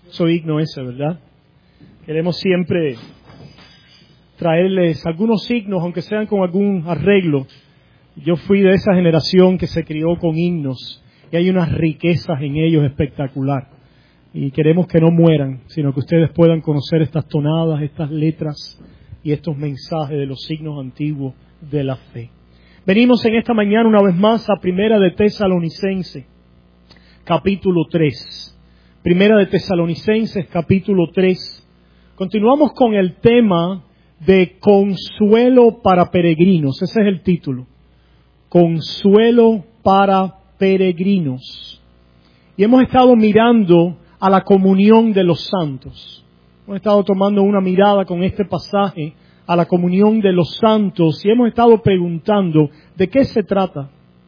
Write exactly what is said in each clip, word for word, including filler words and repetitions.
Soy himno ese, ¿verdad? Queremos siempre traerles algunos signos, aunque sean con algún arreglo. Yo fui de esa generación que se crió con himnos y hay unas riquezas en ellos espectacular. Y queremos que no mueran, sino que ustedes puedan conocer estas tonadas, estas letras y estos mensajes de los signos antiguos de la fe. Venimos en esta mañana una vez más a Primera de Tesalonicenses, capítulo tres. Primera de Tesalonicenses, capítulo tres. Continuamos con el tema de consuelo para peregrinos. Ese es el título. Consuelo para peregrinos. Y hemos estado mirando a la comunión de los santos. Hemos estado tomando una mirada con este pasaje a la comunión de los santos y hemos estado preguntando de qué se trata.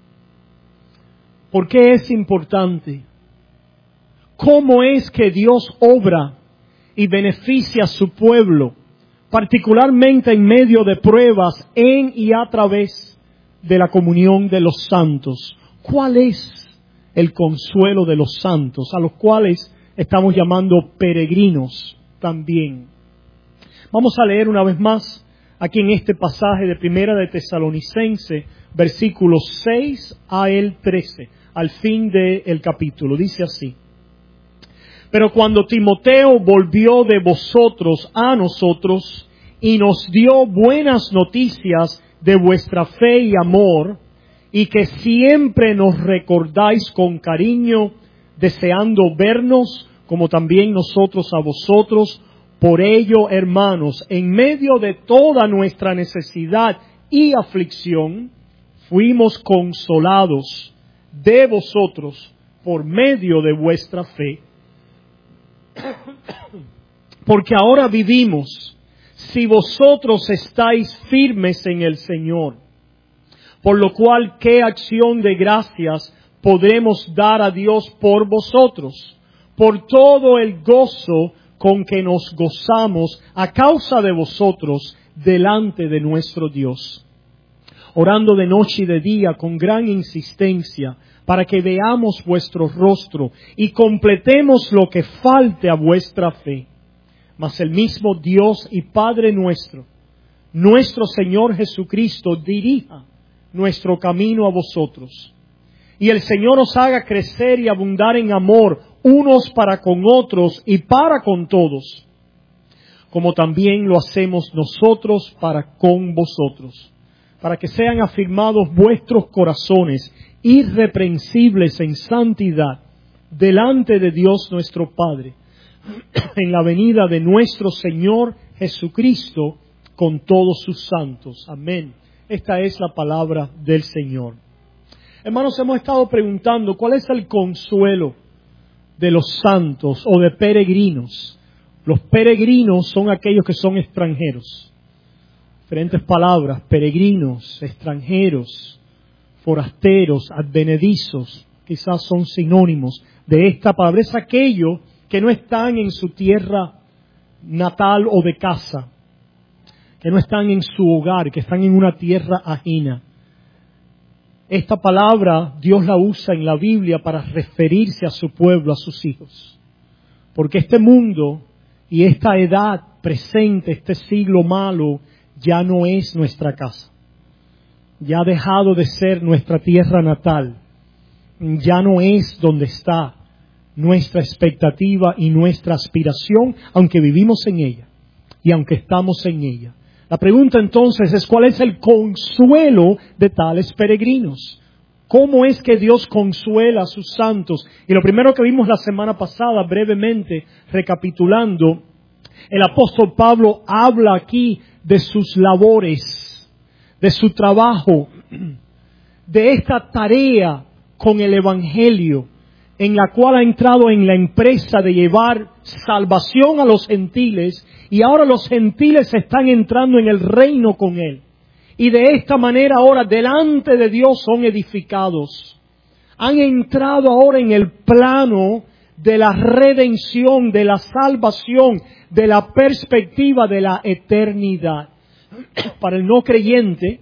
¿Por qué es importante? ¿Cómo es que Dios obra y beneficia a su pueblo, particularmente en medio de pruebas, en y a través de la comunión de los santos? ¿Cuál es el consuelo de los santos, a los cuales estamos llamando peregrinos también? Vamos a leer una vez más aquí en este pasaje de Primera de Tesalonicenses, versículos seis a el trece, al fin del capítulo. Dice así: Pero cuando Timoteo volvió de vosotros a nosotros y nos dio buenas noticias de vuestra fe y amor, y que siempre nos recordáis con cariño, deseando vernos, como también nosotros a vosotros, por ello, hermanos, en medio de toda nuestra necesidad y aflicción, fuimos consolados de vosotros por medio de vuestra fe. Porque ahora vivimos, si vosotros estáis firmes en el Señor. Por lo cual, ¿qué acción de gracias podremos dar a Dios por vosotros? Por todo el gozo con que nos gozamos a causa de vosotros delante de nuestro Dios. Orando de noche y de día con gran insistencia, para que veamos vuestro rostro y completemos lo que falte a vuestra fe. Mas el mismo Dios y Padre nuestro, nuestro Señor Jesucristo, dirija nuestro camino a vosotros. Y el Señor os haga crecer y abundar en amor unos para con otros y para con todos, como también lo hacemos nosotros para con vosotros, para que sean afirmados vuestros corazones irreprensibles en santidad delante de Dios nuestro Padre, en la venida de nuestro Señor Jesucristo con todos sus santos. Amén. Esta es la palabra del Señor. Hermanos, hemos estado preguntando cuál es el consuelo de los santos o de peregrinos. Los peregrinos son aquellos que son extranjeros. Diferentes palabras: peregrinos, extranjeros, forasteros, advenedizos, quizás son sinónimos de esta palabra. Es aquello que no están en su tierra natal o de casa, que no están en su hogar, que están en una tierra ajena. Esta palabra Dios la usa en la Biblia para referirse a su pueblo, a sus hijos. Porque este mundo y esta edad presente, este siglo malo, ya no es nuestra casa. Ya ha dejado de ser nuestra tierra natal. Ya no es donde está nuestra expectativa y nuestra aspiración, aunque vivimos en ella y aunque estamos en ella. La pregunta entonces es: ¿cuál es el consuelo de tales peregrinos? ¿Cómo es que Dios consuela a sus santos? Y lo primero que vimos la semana pasada, brevemente recapitulando, el apóstol Pablo habla aquí de sus labores, de su trabajo, de esta tarea con el Evangelio, en la cual ha entrado en la empresa de llevar salvación a los gentiles, y ahora los gentiles están entrando en el reino con él. Y de esta manera ahora delante de Dios son edificados. Han entrado ahora en el plano de la redención, de la salvación, de la perspectiva de la eternidad. Para el no creyente,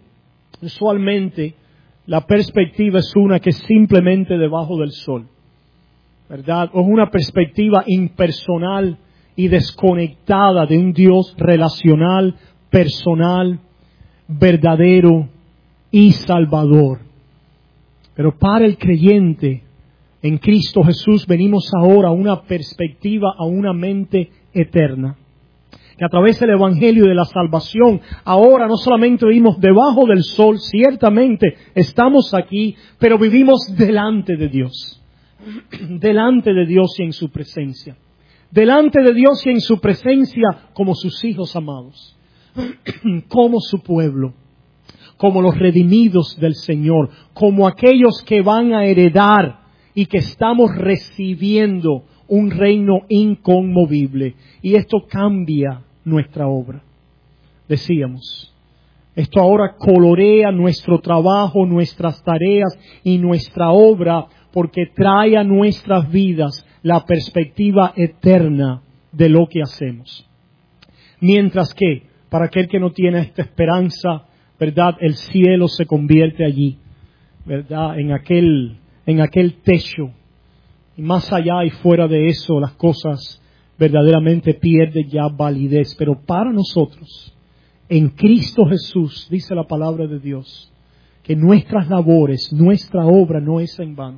usualmente, la perspectiva es una que es simplemente debajo del sol. ¿verdad? O es una perspectiva impersonal y desconectada de un Dios relacional, personal, verdadero y salvador. Pero para el creyente en Cristo Jesús venimos ahora a una perspectiva, a una mente eterna. Que a través del Evangelio de la salvación, ahora no solamente vivimos debajo del sol, ciertamente estamos aquí, pero vivimos delante de Dios. Delante de Dios y en su presencia. Delante de Dios y en su presencia como sus hijos amados. Como su pueblo. Como los redimidos del Señor. Como aquellos que van a heredar y que estamos recibiendo un reino inconmovible. Y esto cambia nuestra obra. Decíamos, esto ahora colorea nuestro trabajo, nuestras tareas y nuestra obra, porque trae a nuestras vidas la perspectiva eterna de lo que hacemos. Mientras que, para aquel que no tiene esta esperanza, ¿verdad? El cielo se convierte allí, ¿verdad? En aquel, en aquel techo. Y más allá y fuera de eso, las cosas verdaderamente pierden ya validez. Pero para nosotros, en Cristo Jesús, dice la palabra de Dios, que nuestras labores, nuestra obra no es en vano.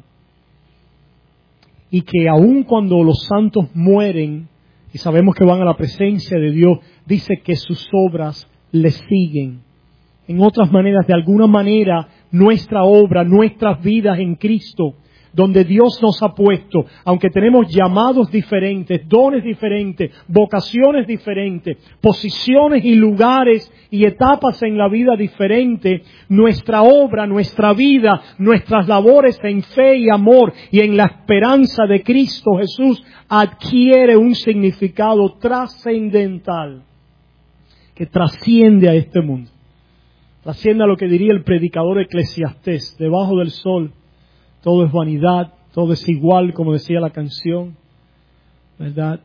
Y que aun cuando los santos mueren, y sabemos que van a la presencia de Dios, dice que sus obras les siguen. En otras maneras, de alguna manera, nuestra obra, nuestras vidas en Cristo, donde Dios nos ha puesto, aunque tenemos llamados diferentes, dones diferentes, vocaciones diferentes, posiciones y lugares y etapas en la vida diferentes, nuestra obra, nuestra vida, nuestras labores en fe y amor y en la esperanza de Cristo Jesús adquiere un significado trascendental que trasciende a este mundo. Trasciende a lo que diría el predicador Eclesiastés: debajo del sol todo es vanidad, todo es igual, como decía la canción, ¿verdad?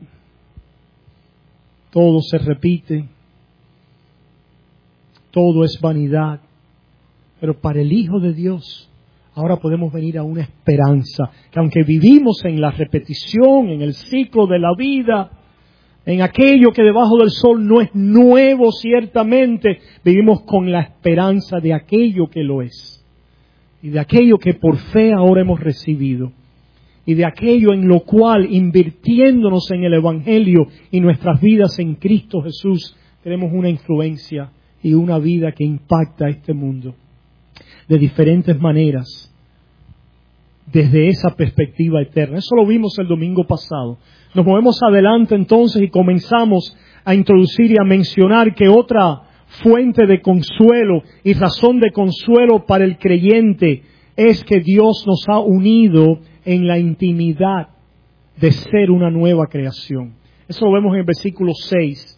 Todo se repite, todo es vanidad. Pero para el Hijo de Dios, ahora podemos venir a una esperanza, que aunque vivimos en la repetición, en el ciclo de la vida, en aquello que debajo del sol no es nuevo ciertamente, vivimos con la esperanza de aquello que lo es. Y de aquello que por fe ahora hemos recibido. Y de aquello en lo cual, invirtiéndonos en el Evangelio y nuestras vidas en Cristo Jesús, tenemos una influencia y una vida que impacta a este mundo de diferentes maneras, desde esa perspectiva eterna. Eso lo vimos el domingo pasado. Nos movemos adelante entonces y comenzamos a introducir y a mencionar que otra fuente de consuelo y razón de consuelo para el creyente es que Dios nos ha unido en la intimidad de ser una nueva creación. Eso lo vemos en el versículo seis.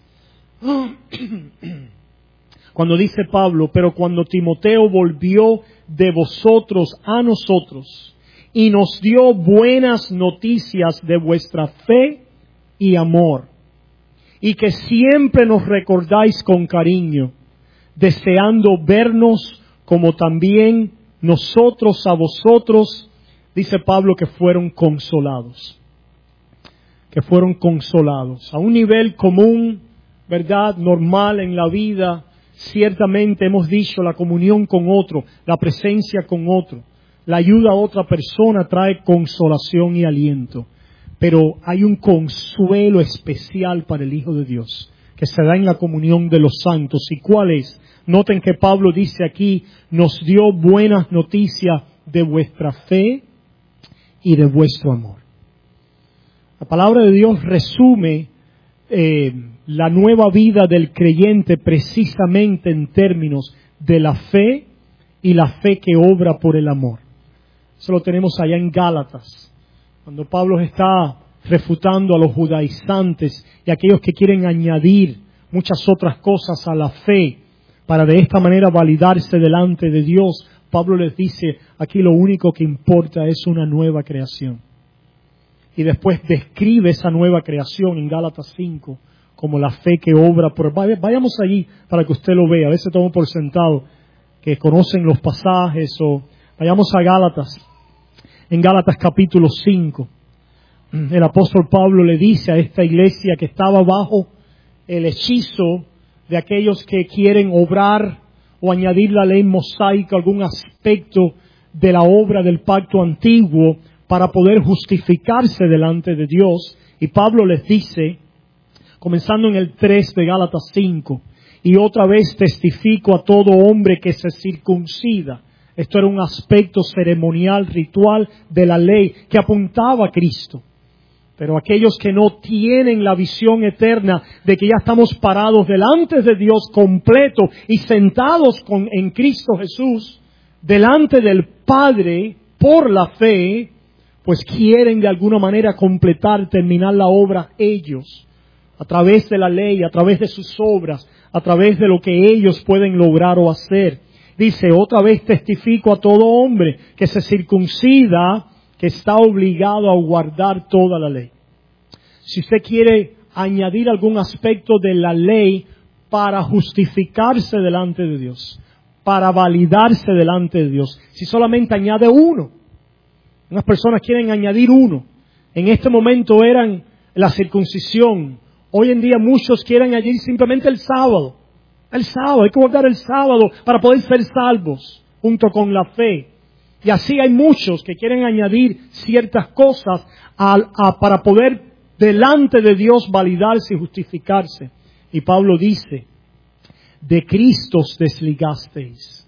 Cuando dice Pablo: pero cuando Timoteo volvió de vosotros a nosotros y nos dio buenas noticias de vuestra fe y amor, y que siempre nos recordáis con cariño, deseando vernos como también nosotros a vosotros, dice Pablo, que fueron consolados. Que fueron consolados. A un nivel común, ¿verdad? Normal en la vida, ciertamente hemos dicho la comunión con otro, la presencia con otro, la ayuda a otra persona trae consolación y aliento. Pero hay un consuelo especial para el Hijo de Dios, que se da en la comunión de los santos. ¿Y cuál es? Noten que Pablo dice aquí: nos dio buenas noticias de vuestra fe y de vuestro amor. La palabra de Dios resume eh, la nueva vida del creyente precisamente en términos de la fe y la fe que obra por el amor. Eso lo tenemos allá en Gálatas. Cuando Pablo está refutando a los judaizantes y a aquellos que quieren añadir muchas otras cosas a la fe para de esta manera validarse delante de Dios, Pablo les dice: aquí lo único que importa es una nueva creación. Y después describe esa nueva creación en Gálatas cinco como la fe que obra por... Vayamos allí para que usted lo vea. A veces tomo por sentado que conocen los pasajes, o vayamos a Gálatas. En Gálatas capítulo cinco, el apóstol Pablo le dice a esta iglesia que estaba bajo el hechizo de aquellos que quieren obrar o añadir la ley mosaica, algún aspecto de la obra del pacto antiguo para poder justificarse delante de Dios. Y Pablo les dice, comenzando en el tres de Gálatas cinco, y otra vez testifico a todo hombre que se circuncida. Esto era un aspecto ceremonial, ritual de la ley que apuntaba a Cristo. Pero aquellos que no tienen la visión eterna de que ya estamos parados delante de Dios completo y sentados con, en Cristo Jesús, delante del Padre por la fe, pues quieren de alguna manera completar, terminar la obra ellos, a través de la ley, a través de sus obras, a través de lo que ellos pueden lograr o hacer. Dice, otra vez testifico a todo hombre que se circuncida, que está obligado a guardar toda la ley. Si usted quiere añadir algún aspecto de la ley para justificarse delante de Dios, para validarse delante de Dios, si solamente añade uno, unas personas quieren añadir uno, en este momento eran la circuncisión, hoy en día muchos quieren añadir simplemente el sábado, el sábado, hay que guardar el sábado para poder ser salvos, junto con la fe. Y así hay muchos que quieren añadir ciertas cosas a, a, para poder delante de Dios validarse y justificarse. Y Pablo dice, de Cristo os desligasteis,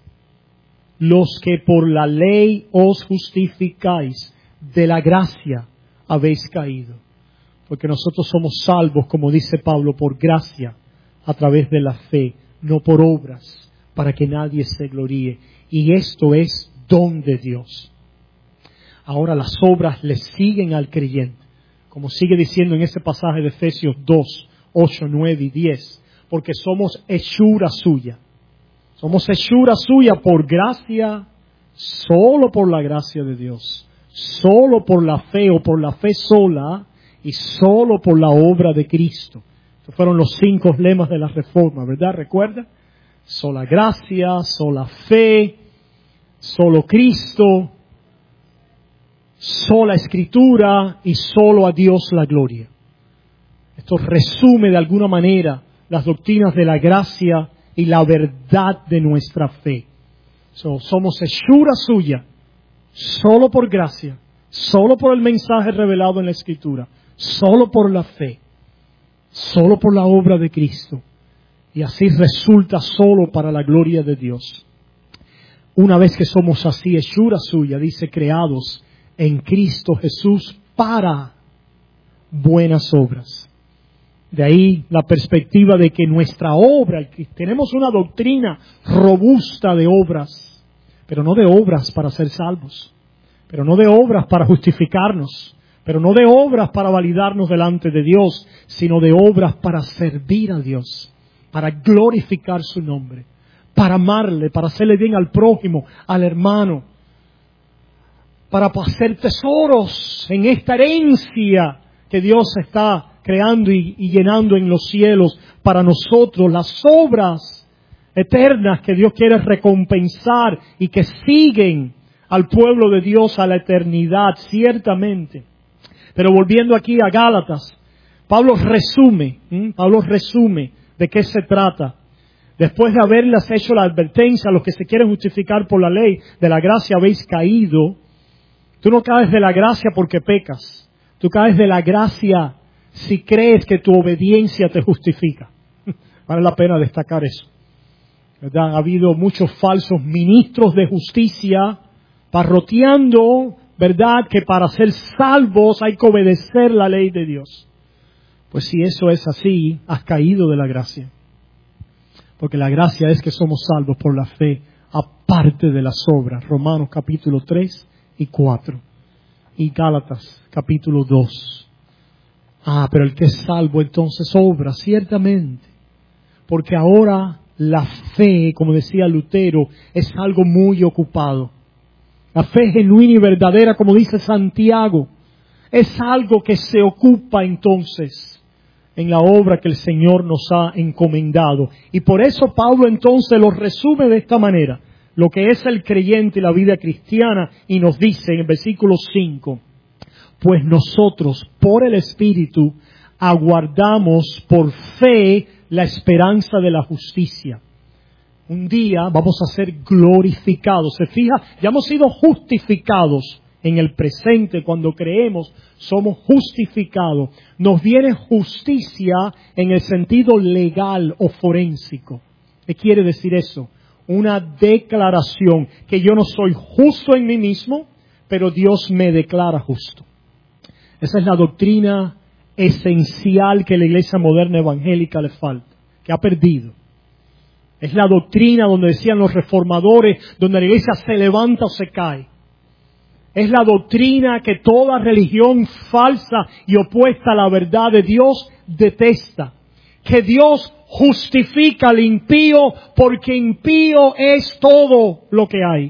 los que por la ley os justificáis, de la gracia habéis caído. Porque nosotros somos salvos, como dice Pablo, por gracia, a través de la fe, no por obras, para que nadie se gloríe. Y esto es don de Dios. Ahora las obras le siguen al creyente, como sigue diciendo en ese pasaje de Efesios dos, ocho, nueve y diez, porque somos hechura suya. Somos hechura suya por gracia, solo por la gracia de Dios, solo por la fe o por la fe sola y solo por la obra de Cristo. Estos fueron los cinco lemas de la Reforma, ¿verdad? ¿Recuerda? Sola gracia, sola fe, solo Cristo, sola Escritura y solo a Dios la gloria. Esto resume de alguna manera las doctrinas de la gracia y la verdad de nuestra fe. So, somos hechura suya, solo por gracia, solo por el mensaje revelado en la Escritura, solo por la fe, solo por la obra de Cristo. Y así resulta solo para la gloria de Dios. Una vez que somos así, hechura suya, dice, creados en Cristo Jesús para buenas obras. De ahí la perspectiva de que nuestra obra, tenemos una doctrina robusta de obras, pero no de obras para ser salvos, pero no de obras para justificarnos, pero no de obras para validarnos delante de Dios, sino de obras para servir a Dios, para glorificar su nombre, para amarle, para hacerle bien al prójimo, al hermano, para hacer tesoros en esta herencia que Dios está creando y, y llenando en los cielos para nosotros, las obras eternas que Dios quiere recompensar y que siguen al pueblo de Dios a la eternidad, ciertamente. Pero volviendo aquí a Gálatas, Pablo resume, ¿eh? Pablo resume de qué se trata. Después de haberles hecho la advertencia a los que se quieren justificar por la ley, de la gracia habéis caído. Tú no caes de la gracia porque pecas. Tú caes de la gracia si crees que tu obediencia te justifica. Vale la pena destacar eso, ¿verdad? Ha habido muchos falsos ministros de justicia parroteando, ¿verdad?, que para ser salvos hay que obedecer la ley de Dios. Pues si eso es así, has caído de la gracia. Porque la gracia es que somos salvos por la fe, aparte de las obras. Romanos capítulo tres y cuatro. Y Gálatas capítulo dos. Ah, pero el que es salvo entonces obra, ciertamente. Porque ahora la fe, como decía Lutero, es algo muy ocupado. La fe genuina y verdadera, como dice Santiago, es algo que se ocupa entonces en la obra que el Señor nos ha encomendado. Y por eso Pablo entonces lo resume de esta manera, lo que es el creyente y la vida cristiana, y nos dice en el versículo cinco, pues nosotros, por el Espíritu, aguardamos por fe la esperanza de la justicia. Un día vamos a ser glorificados. Se fija, ya hemos sido justificados en el presente. Cuando creemos, somos justificados. Nos viene justicia en el sentido legal o forénsico. ¿Qué quiere decir eso? Una declaración que yo no soy justo en mí mismo, pero Dios me declara justo. Esa es la doctrina esencial que la iglesia moderna evangélica le falta, que ha perdido. Es la doctrina donde decían los reformadores, donde la iglesia se levanta o se cae. Es la doctrina que toda religión falsa y opuesta a la verdad de Dios detesta. Que Dios justifica al impío porque impío es todo lo que hay.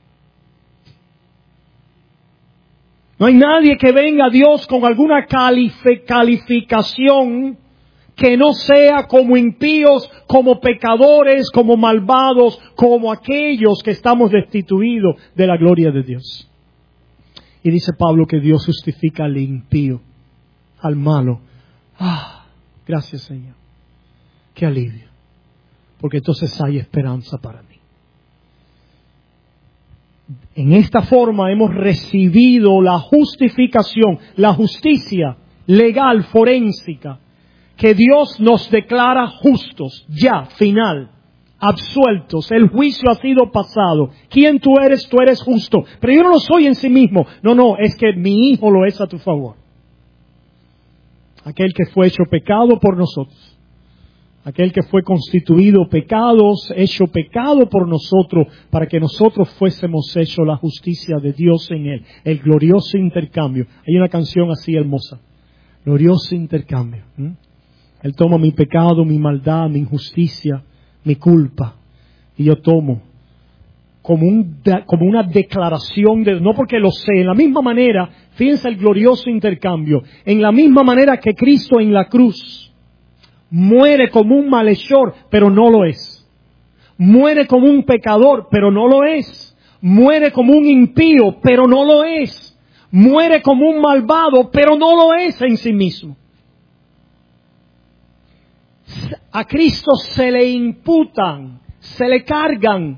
No hay nadie que venga a Dios con alguna calificación que no sea como impíos, como pecadores, como malvados, como aquellos que estamos destituidos de la gloria de Dios. Y dice Pablo que Dios justifica al impío, al malo. Ah, gracias Señor. Qué alivio. Porque entonces hay esperanza para mí. En esta forma hemos recibido la justificación, la justicia legal, forénsica, que Dios nos declara justos, ya, final, absueltos. El juicio ha sido pasado. ¿Quién tú eres? Tú eres justo. Pero yo no lo soy en sí mismo. No, no, es que mi Hijo lo es a tu favor. Aquel que fue hecho pecado por nosotros. Aquel que fue constituido pecados, hecho pecado por nosotros, para que nosotros fuésemos hechos la justicia de Dios en Él. El glorioso intercambio. Hay una canción así hermosa. Glorioso intercambio. ¿Mm? Él toma mi pecado, mi maldad, mi injusticia, mi culpa. Y yo tomo como, un, como una declaración de, no porque lo sé, en la misma manera, fíjense el glorioso intercambio, en la misma manera que Cristo en la cruz muere como un malhechor, pero no lo es. Muere como un pecador, pero no lo es. Muere como un impío, pero no lo es. Muere como un malvado, pero no lo es en sí mismo. A Cristo se le imputan, se le cargan,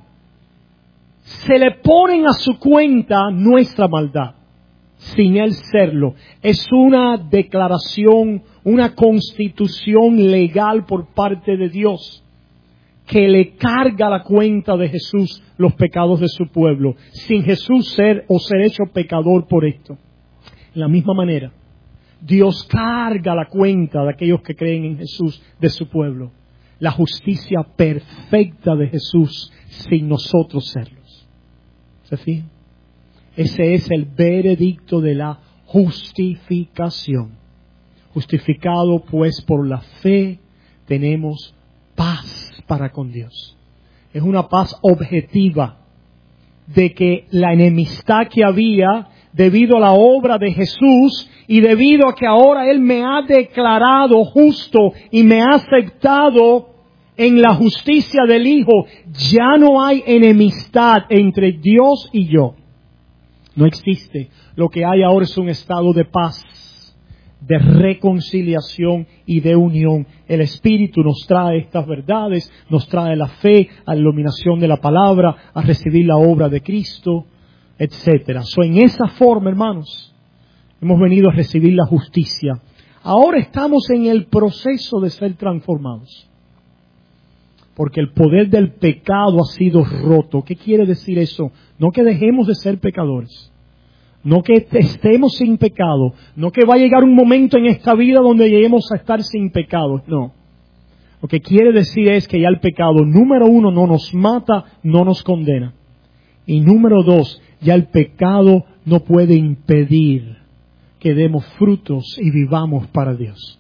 se le ponen a su cuenta nuestra maldad, sin Él serlo. Es una declaración, una constitución legal por parte de Dios, que le carga a la cuenta de Jesús los pecados de su pueblo, sin Jesús ser o ser hecho pecador por esto. De la misma manera, Dios carga la cuenta de aquellos que creen en Jesús de su pueblo. La justicia perfecta de Jesús sin nosotros serlos. ¿Se fijan? Ese es el veredicto de la justificación. Justificado pues por la fe, tenemos paz para con Dios. Es una paz objetiva de que la enemistad que había debido a la obra de Jesús y debido a que ahora Él me ha declarado justo y me ha aceptado en la justicia del Hijo, ya no hay enemistad entre Dios y yo. No existe. Lo que hay ahora es un estado de paz, de reconciliación y de unión. El Espíritu nos trae estas verdades, nos trae la fe, a la iluminación de la palabra, a recibir la obra de Cristo, etcétera. So, en esa forma, hermanos, hemos venido a recibir la justicia. Ahora estamos en el proceso de ser transformados. Porque el poder del pecado ha sido roto. ¿Qué quiere decir eso? No que dejemos de ser pecadores. No que estemos sin pecado. No que va a llegar un momento en esta vida donde lleguemos a estar sin pecado. No. Lo que quiere decir es que ya el pecado, número uno, no nos mata, no nos condena. Y número dos, ya el pecado no puede impedir que demos frutos y vivamos para Dios.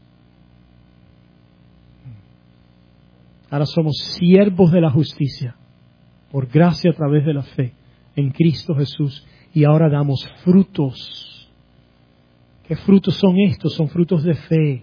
Ahora somos siervos de la justicia, por gracia a través de la fe en Cristo Jesús. Y ahora damos frutos. ¿Qué frutos son estos? Son frutos de fe.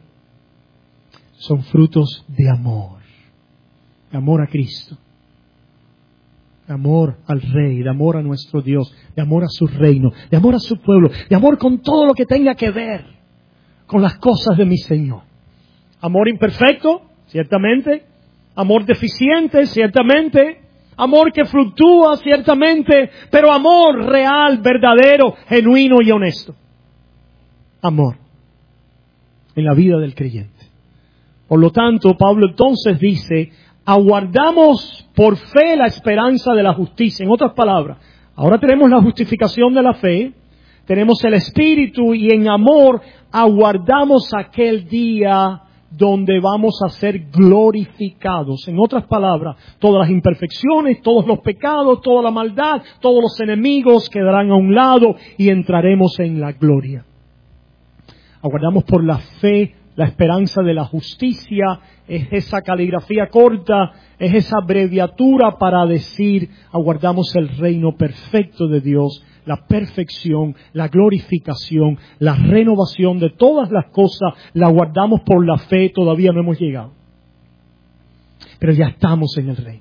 Son frutos de amor. De amor a Cristo. de amor al Rey, de amor a nuestro Dios, de amor a su reino, de amor a su pueblo, de amor con todo lo que tenga que ver con las cosas de mi Señor. Amor imperfecto, ciertamente. Amor deficiente, ciertamente. Amor que fluctúa, ciertamente. Pero amor real, verdadero, genuino y honesto. Amor en la vida del creyente. Por lo tanto, Pablo entonces dice, aguardamos por fe la esperanza de la justicia. En otras palabras, ahora tenemos la justificación de la fe, tenemos el Espíritu y en amor aguardamos aquel día donde vamos a ser glorificados. En otras palabras, todas las imperfecciones, todos los pecados, toda la maldad, todos los enemigos quedarán a un lado y entraremos en la gloria. Aguardamos por la fe la esperanza de la justicia. Es esa caligrafía corta, es esa abreviatura para decir, aguardamos el reino perfecto de Dios, la perfección, la glorificación, la renovación de todas las cosas, la guardamos por la fe, todavía no hemos llegado. Pero ya estamos en el reino.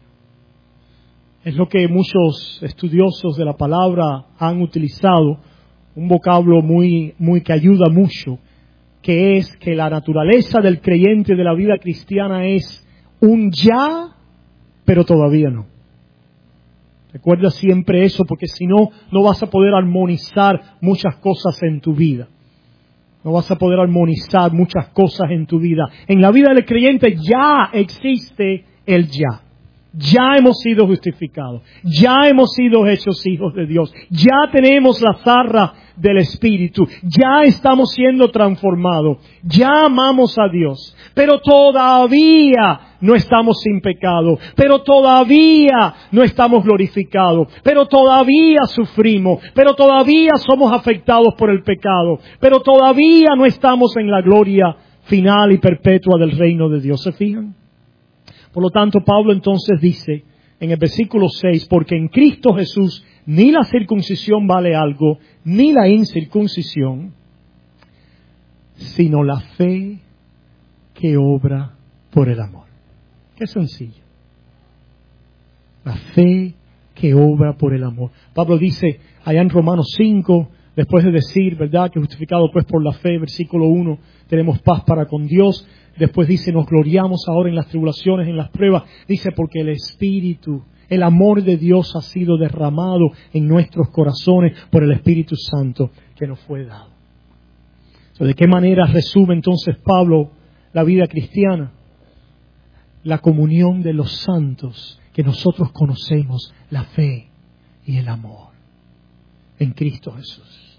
Es lo que muchos estudiosos de la palabra han utilizado, un vocablo muy, muy que ayuda mucho, que es que la naturaleza del creyente de la vida cristiana es un ya, pero todavía no. Recuerda siempre eso, porque si no, no vas a poder armonizar muchas cosas en tu vida. No vas a poder armonizar muchas cosas en tu vida. En la vida del creyente ya existe el ya. Ya hemos sido justificados. Ya hemos sido hechos hijos de Dios. Ya tenemos la zarra del Espíritu. Ya estamos siendo transformados. Ya amamos a Dios. Pero todavía no estamos sin pecado. Pero todavía no estamos glorificados. Pero todavía sufrimos. Pero todavía somos afectados por el pecado. Pero todavía no estamos en la gloria final y perpetua del reino de Dios. ¿Se fijan? Por lo tanto, Pablo entonces dice en el versículo seis, porque en Cristo Jesús ni la circuncisión vale algo, ni la incircuncisión, sino la fe que obra por el amor. Qué sencillo. La fe que obra por el amor. Pablo dice allá en Romanos cinco, después de decir, ¿verdad?, que justificado pues por la fe, versículo uno, tenemos paz para con Dios. Después dice, nos gloriamos ahora en las tribulaciones, en las pruebas. Dice, porque el Espíritu, el amor de Dios ha sido derramado en nuestros corazones por el Espíritu Santo que nos fue dado. So, ¿de qué manera resume entonces Pablo la vida cristiana? La comunión de los santos que nosotros conocemos, la fe y el amor en Cristo Jesús,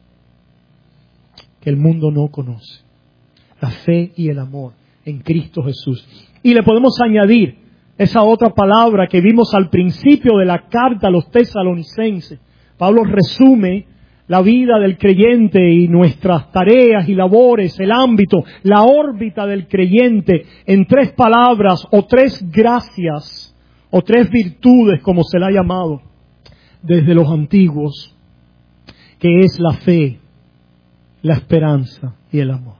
que el mundo no conoce. La fe y el amor en Cristo Jesús. Y le podemos añadir esa otra palabra que vimos al principio de la carta a los tesalonicenses. Pablo resume la vida del creyente y nuestras tareas y labores, el ámbito, la órbita del creyente en tres palabras o tres gracias o tres virtudes, como se la ha llamado desde los antiguos, que es la fe, la esperanza y el amor.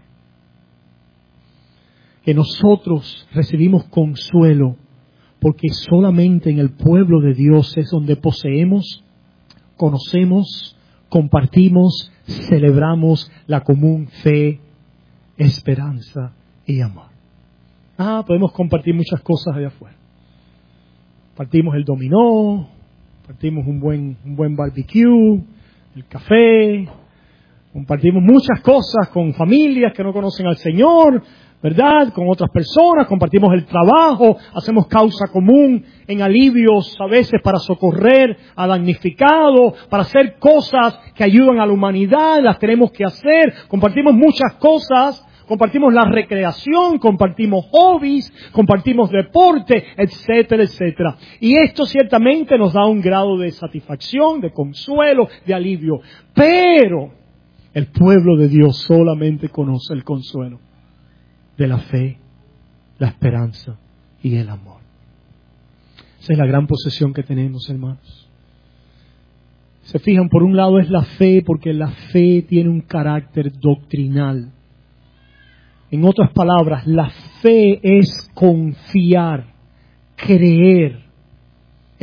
Que nosotros recibimos consuelo porque solamente en el pueblo de Dios es donde poseemos, conocemos, compartimos, celebramos la común fe, esperanza y amor. Ah, podemos compartir muchas cosas allá afuera. Compartimos el dominó, compartimos un buen, un buen barbecue, el café, compartimos muchas cosas con familias que no conocen al Señor, ¿verdad? Con otras personas, compartimos el trabajo, hacemos causa común en alivios a veces para socorrer al damnificado, para hacer cosas que ayudan a la humanidad, las tenemos que hacer, compartimos muchas cosas, compartimos la recreación, compartimos hobbies, compartimos deporte, etcétera, etcétera. Y esto ciertamente nos da un grado de satisfacción, de consuelo, de alivio. Pero el pueblo de Dios solamente conoce el consuelo de la fe, la esperanza y el amor. Esa es la gran posesión que tenemos, hermanos. Se fijan, por un lado es la fe, porque la fe tiene un carácter doctrinal. En otras palabras, la fe es confiar, creer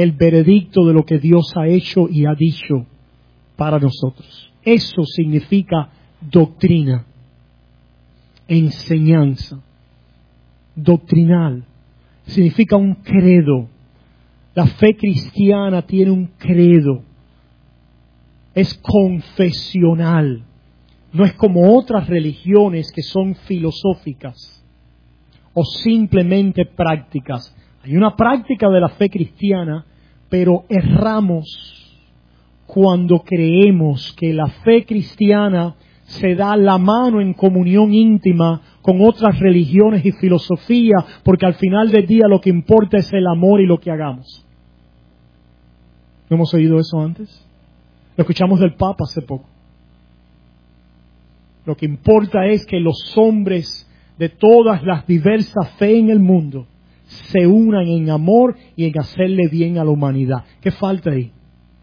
el veredicto de lo que Dios ha hecho y ha dicho para nosotros. Eso significa doctrina, enseñanza, doctrinal. Significa un credo. La fe cristiana tiene un credo. Es confesional. No es como otras religiones que son filosóficas o simplemente prácticas. Hay una práctica de la fe cristiana, pero erramos cuando creemos que la fe cristiana se da la mano en comunión íntima con otras religiones y filosofía, porque al final del día lo que importa es el amor y lo que hagamos. ¿No hemos oído eso antes? Lo escuchamos del Papa hace poco. Lo que importa es que los hombres de todas las diversas fe en el mundo se unan en amor y en hacerle bien a la humanidad. ¿Qué falta ahí?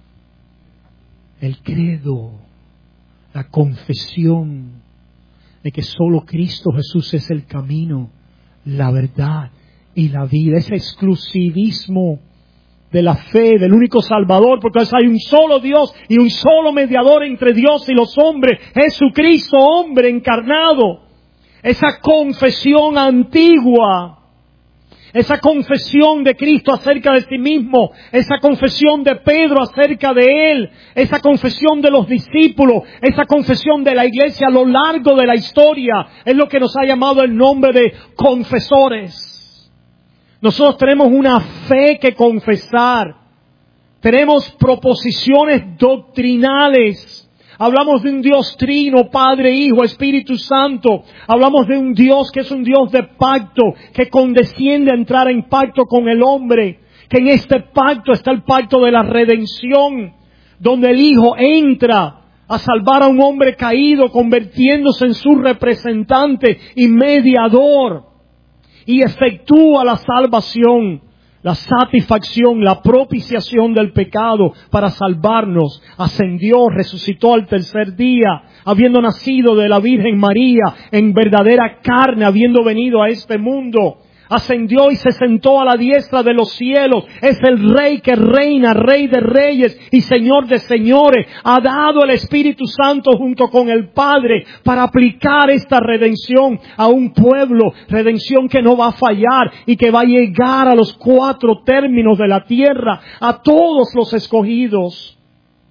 El credo, la confesión de que solo Cristo Jesús es el camino, la verdad y la vida. Ese exclusivismo de la fe, del único Salvador, porque hay un solo Dios y un solo mediador entre Dios y los hombres, Jesucristo, hombre encarnado. Esa confesión antigua, esa confesión de Cristo acerca de sí mismo, esa confesión de Pedro acerca de Él, esa confesión de los discípulos, esa confesión de la iglesia a lo largo de la historia, es lo que nos ha llamado el nombre de confesores. Nosotros tenemos una fe que confesar, tenemos proposiciones doctrinales. Hablamos de un Dios trino, Padre, Hijo, Espíritu Santo. Hablamos de un Dios que es un Dios de pacto, que condesciende a entrar en pacto con el hombre. Que en este pacto está el pacto de la redención, donde el Hijo entra a salvar a un hombre caído, convirtiéndose en su representante y mediador. Y efectúa la salvación, la satisfacción, la propiciación del pecado para salvarnos. Ascendió, resucitó al tercer día, habiendo nacido de la Virgen María, en verdadera carne, habiendo venido a este mundo. Ascendió y se sentó a la diestra de los cielos. Es el Rey que reina, Rey de reyes y Señor de señores. Ha dado el Espíritu Santo junto con el Padre para aplicar esta redención a un pueblo. Redención que no va a fallar y que va a llegar a los cuatro términos de la tierra, a todos los escogidos.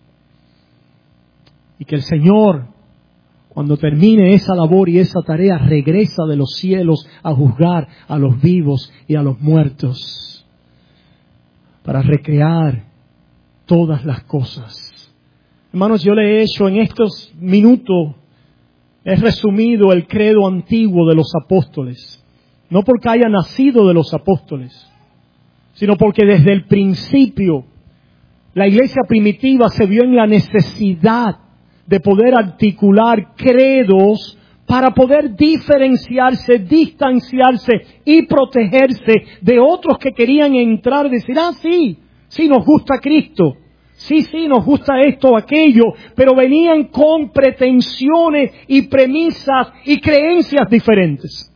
Y que el Señor, cuando termine esa labor y esa tarea, regresa de los cielos a juzgar a los vivos y a los muertos, para recrear todas las cosas. Hermanos, yo le he hecho en estos minutos, he resumido el credo antiguo de los apóstoles. No porque haya nacido de los apóstoles, sino porque desde el principio la iglesia primitiva se vio en la necesidad de poder articular credos para poder diferenciarse, distanciarse y protegerse de otros que querían entrar y decir, ah, sí, sí nos gusta Cristo, sí, sí nos gusta esto o aquello, pero venían con pretensiones y premisas y creencias diferentes.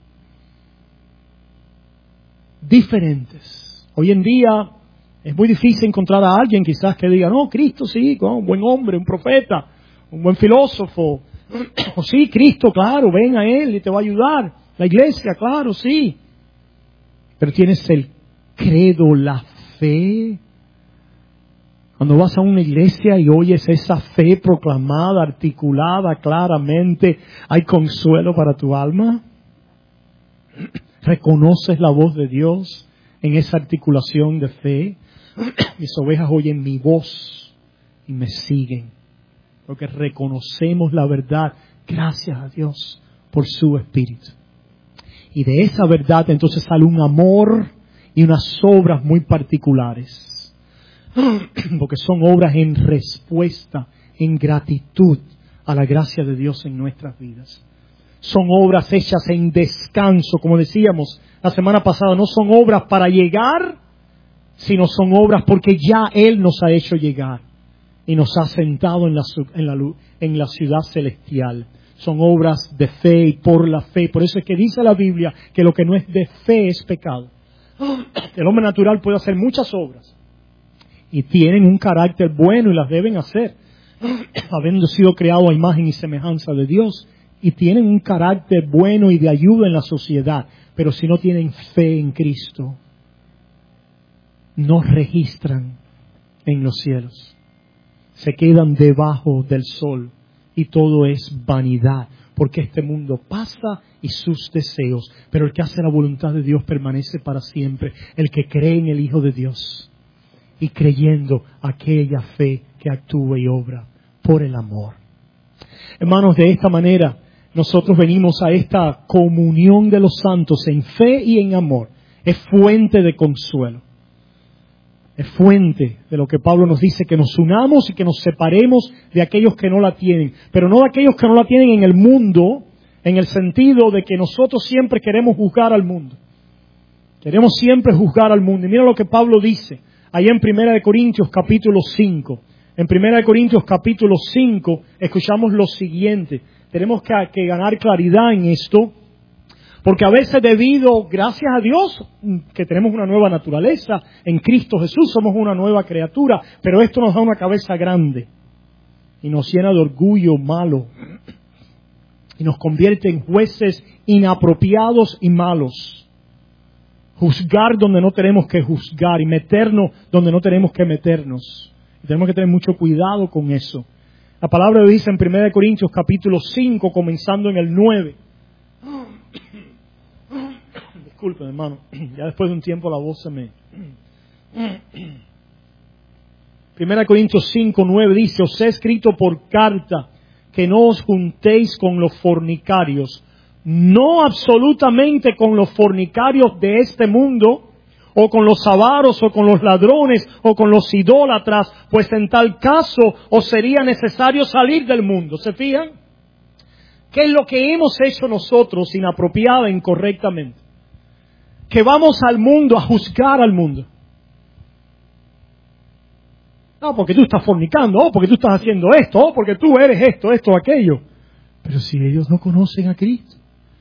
Diferentes. Hoy en día es muy difícil encontrar a alguien quizás que diga, no, Cristo sí, no, un buen hombre, un profeta, un buen filósofo. O sí, Cristo, claro, ven a Él y te va a ayudar. La iglesia, claro, sí. Pero tienes el credo, la fe. Cuando vas a una iglesia y oyes esa fe proclamada, articulada claramente, ¿hay consuelo para tu alma? ¿Reconoces la voz de Dios en esa articulación de fe? Mis ovejas oyen mi voz y me siguen, porque reconocemos la verdad, gracias a Dios por su Espíritu. Y de esa verdad entonces sale un amor y unas obras muy particulares, porque son obras en respuesta, en gratitud a la gracia de Dios en nuestras vidas. Son obras hechas en descanso, como decíamos la semana pasada, no son obras para llegar, sino son obras porque ya Él nos ha hecho llegar y nos ha sentado en la, en la, en la ciudad celestial. Son obras de fe y por la fe. Por eso es que dice la Biblia que lo que no es de fe es pecado. El hombre natural puede hacer muchas obras, y tienen un carácter bueno y las deben hacer, habiendo sido creados a imagen y semejanza de Dios, y tienen un carácter bueno y de ayuda en la sociedad, pero si no tienen fe en Cristo, no registran en los cielos. Se quedan debajo del sol y todo es vanidad, porque este mundo pasa y sus deseos, pero el que hace la voluntad de Dios permanece para siempre, el que cree en el Hijo de Dios y creyendo aquella fe que actúa y obra por el amor. Hermanos, de esta manera nosotros venimos a esta comunión de los santos en fe y en amor. Es fuente de consuelo. Es fuente de lo que Pablo nos dice, que nos unamos y que nos separemos de aquellos que no la tienen. Pero no de aquellos que no la tienen en el mundo, en el sentido de que nosotros siempre queremos juzgar al mundo. Queremos siempre juzgar al mundo. Y mira lo que Pablo dice, allá en Primera de Corintios capítulo cinco. En Primera de Corintios capítulo cinco escuchamos lo siguiente. Tenemos que, que ganar claridad en esto, porque a veces debido, gracias a Dios, que tenemos una nueva naturaleza, en Cristo Jesús somos una nueva criatura, pero esto nos da una cabeza grande y nos llena de orgullo malo y nos convierte en jueces inapropiados y malos. Juzgar donde no tenemos que juzgar y meternos donde no tenemos que meternos. Y tenemos que tener mucho cuidado con eso. La palabra dice en Primera de Corintios capítulo cinco, comenzando en el nueve. Disculpen, hermano, ya después de un tiempo la voz se me... Primera de Corintios cinco, nueve dice, os he escrito por carta que no os juntéis con los fornicarios, no absolutamente con los fornicarios de este mundo, o con los avaros, o con los ladrones, o con los idólatras, pues en tal caso os sería necesario salir del mundo. ¿Se fijan? ¿Qué es lo que hemos hecho nosotros inapropiada e incorrectamente? Que vamos al mundo a juzgar al mundo. No, porque tú estás fornicando, oh, porque tú estás haciendo esto, oh, porque tú eres esto, esto, aquello. Pero si ellos no conocen a Cristo,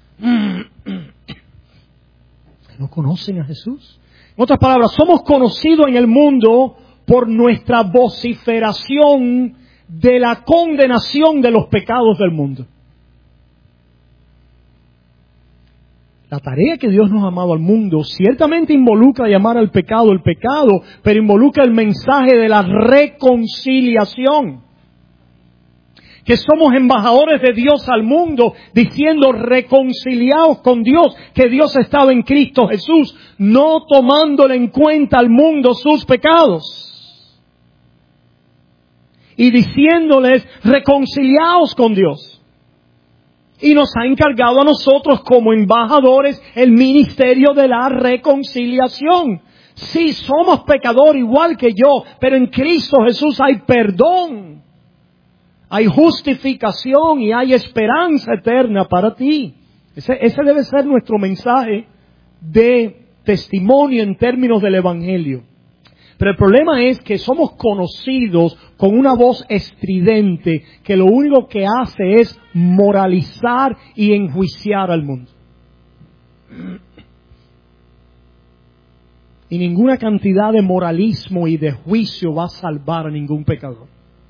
no conocen a Jesús. En otras palabras, somos conocidos en el mundo por nuestra vociferación de la condenación de los pecados del mundo. La tarea que Dios nos ha amado al mundo ciertamente involucra llamar al pecado el pecado, pero involucra el mensaje de la reconciliación. Que somos embajadores de Dios al mundo, diciendo reconciliados con Dios, que Dios estaba en Cristo Jesús, no tomándole en cuenta al mundo sus pecados. Y diciéndoles reconciliados con Dios. Y nos ha encargado a nosotros como embajadores el ministerio de la reconciliación. Sí, somos pecadores igual que yo, pero en Cristo Jesús hay perdón. Hay justificación y hay esperanza eterna para ti. Ese, ese debe ser nuestro mensaje de testimonio en términos del Evangelio. Pero el problema es que somos conocidos con una voz estridente que lo único que hace es moralizar y enjuiciar al mundo. Y ninguna cantidad de moralismo y de juicio va a salvar a ningún pecador.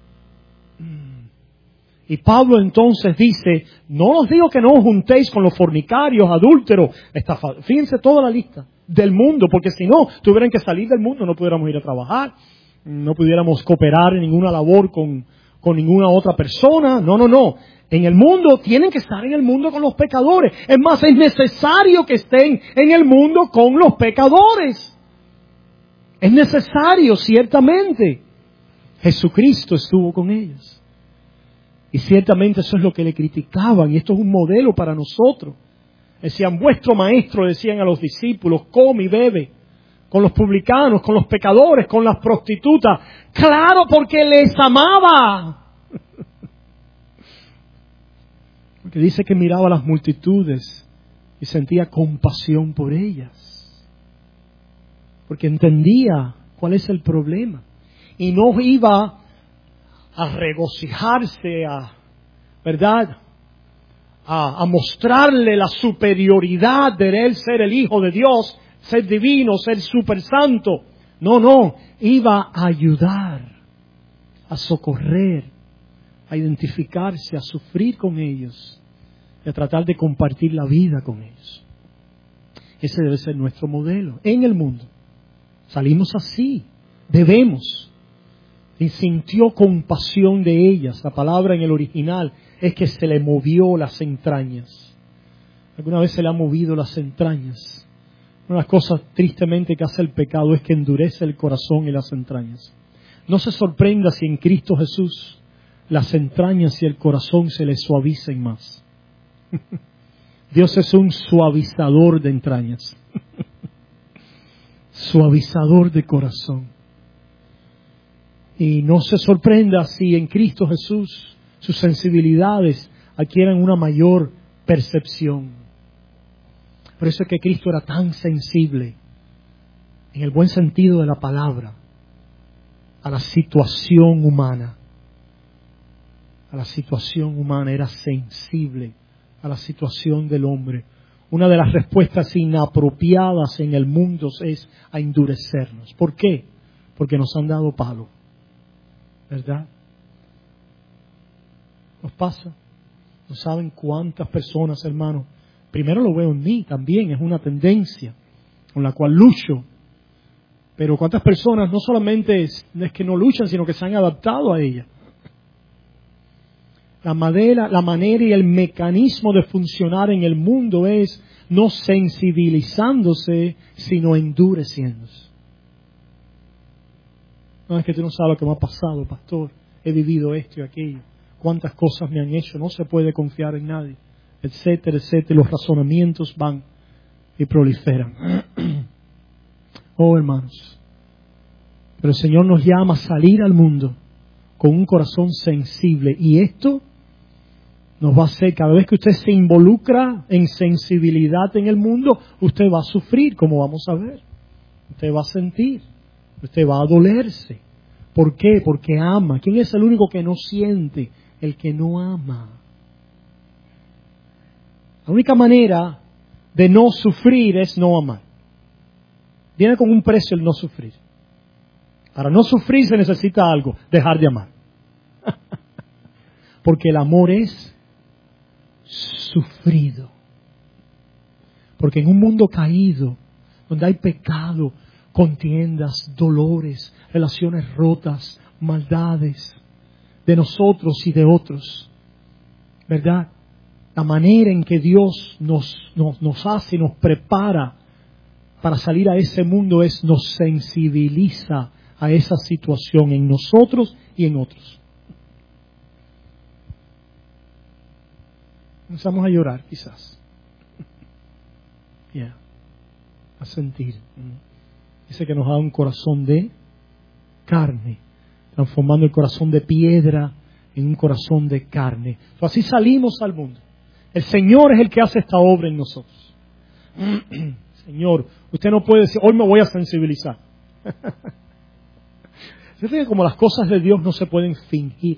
Y Pablo entonces dice, no os digo que no os juntéis con los fornicarios, adúlteros, estafados. Fíjense toda la lista del mundo, porque si no, tuvieran que salir del mundo, no pudiéramos ir a trabajar, no pudiéramos cooperar en ninguna labor con, con ninguna otra persona. No, no, no. En el mundo, tienen que estar en el mundo con los pecadores. Es más, es necesario que estén en el mundo con los pecadores. Es necesario, ciertamente. Jesucristo estuvo con ellos. Y ciertamente eso es lo que le criticaban, y esto es un modelo para nosotros. Decían, vuestro maestro, decían a los discípulos, come y bebe con los publicanos, con los pecadores, con las prostitutas. Claro, porque les amaba. Porque dice que miraba a las multitudes y sentía compasión por ellas. Porque entendía cuál es el problema. Y no iba a regocijarse, a, ¿verdad?, a, a mostrarle la superioridad de él ser el Hijo de Dios, ser divino, ser super santo. No, no, iba a ayudar, a socorrer, a identificarse, a sufrir con ellos y a tratar de compartir la vida con ellos. Ese debe ser nuestro modelo en el mundo. Salimos así, debemos. Y sintió compasión de ellas. La palabra en el original es que se le movió las entrañas. ¿Alguna vez se le ha movido las entrañas? Una de las cosas tristemente que hace el pecado es que endurece el corazón y las entrañas. No se sorprenda si en Cristo Jesús las entrañas y el corazón se le suavicen más. Dios es un suavizador de entrañas. Suavizador de corazón. Y no se sorprenda si en Cristo Jesús sus sensibilidades adquieren una mayor percepción. Por eso es que Cristo era tan sensible, en el buen sentido de la palabra, a la situación humana. A la situación humana, era sensible a la situación del hombre. Una de las respuestas inapropiadas en el mundo es a endurecernos. ¿Por qué? Porque nos han dado palo. ¿Verdad? Nos pasa. No saben cuántas personas, hermanos. Primero lo veo en mí también, es una tendencia con la cual lucho. Pero cuántas personas no solamente es, no es que no luchan, sino que se han adaptado a ella. La manera, la manera y el mecanismo de funcionar en el mundo es no sensibilizándose, sino endureciéndose. No, es que tú no sabes lo que me ha pasado, pastor. He vivido esto y aquello. Cuántas cosas me han hecho. No se puede confiar en nadie. Etcétera, etcétera. Los razonamientos van y proliferan. Oh, hermanos. Pero el Señor nos llama a salir al mundo con un corazón sensible. Y esto nos va a hacer, cada vez que usted se involucra en sensibilidad en el mundo, usted va a sufrir, como vamos a ver. Usted va a sentir. Usted va a dolerse. ¿Por qué? Porque ama. ¿Quién es el único que no siente? El que no ama. La única manera de no sufrir es no amar. Viene con un precio el no sufrir. Para no sufrir se necesita algo, dejar de amar. Porque el amor es sufrido. Porque en un mundo caído, donde hay pecado, contiendas, dolores, relaciones rotas, maldades de nosotros y de otros, ¿verdad? La manera en que Dios nos, nos, nos hace, nos prepara para salir a ese mundo es nos sensibiliza a esa situación en nosotros y en otros. Comenzamos a llorar quizás. Ya, yeah. A sentir. Dice que nos da un corazón de carne, transformando el corazón de piedra en un corazón de carne. So, así salimos al mundo. El Señor es el que hace esta obra en nosotros. Señor, usted no puede decir, hoy me voy a sensibilizar. Fíjate que como las cosas de Dios no se pueden fingir.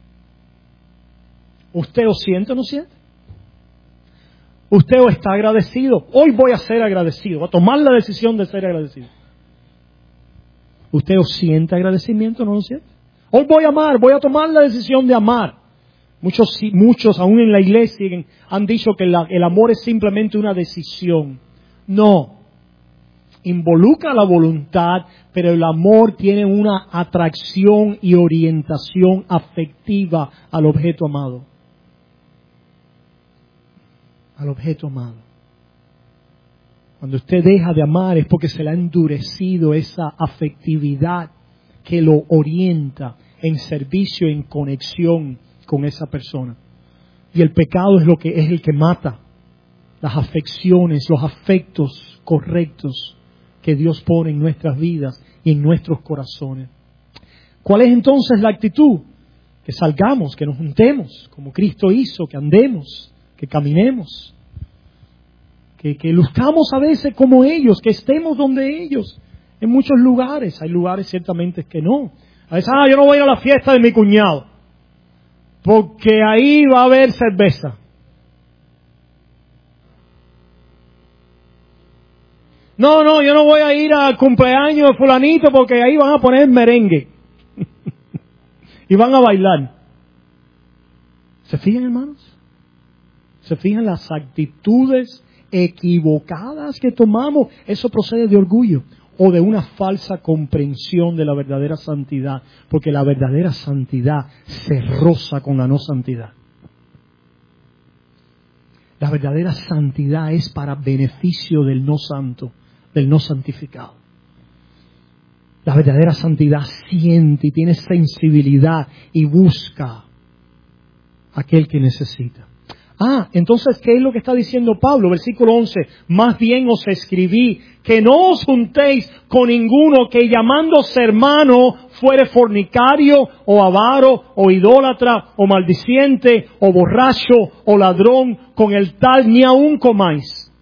Usted o siente o no siente. Usted o está agradecido. Hoy voy a ser agradecido. Voy a tomar la decisión de ser agradecido. Usted o siente agradecimiento o no lo siente. Hoy voy a amar. Voy a tomar la decisión de amar. Muchos, muchos aún en la iglesia han dicho que la, el amor es simplemente una decisión. No. Involucra la voluntad, pero el amor tiene una atracción y orientación afectiva al objeto amado. Al objeto amado. Cuando usted deja de amar es porque se le ha endurecido esa afectividad que lo orienta en servicio, en conexión con esa persona. Y el pecado es lo que es el que mata las afecciones, los afectos correctos que Dios pone en nuestras vidas y en nuestros corazones. ¿Cuál es entonces la actitud? Que salgamos, que nos juntemos, como Cristo hizo, que andemos, que caminemos, que, que luzcamos a veces como ellos, que estemos donde ellos. En muchos lugares, hay lugares ciertamente que no. A veces, ah, yo no voy a ir a la fiesta de mi cuñado, porque ahí va a haber cerveza. No, no, yo no voy a ir al cumpleaños de fulanito porque ahí van a poner merengue. Y van a bailar. ¿Se fijan, hermanos? ¿Se fijan las actitudes equivocadas que tomamos? Eso procede de orgullo o de una falsa comprensión de la verdadera santidad, porque la verdadera santidad se roza con la no santidad. La verdadera santidad es para beneficio del no santo, del no santificado. La verdadera santidad siente y tiene sensibilidad y busca a aquel que necesita. Ah, entonces, ¿qué es lo que está diciendo Pablo? Versículo once. Más bien os escribí que no os juntéis con ninguno que llamándose hermano fuere fornicario o avaro o idólatra o maldiciente o borracho o ladrón, con el tal ni aun comáis.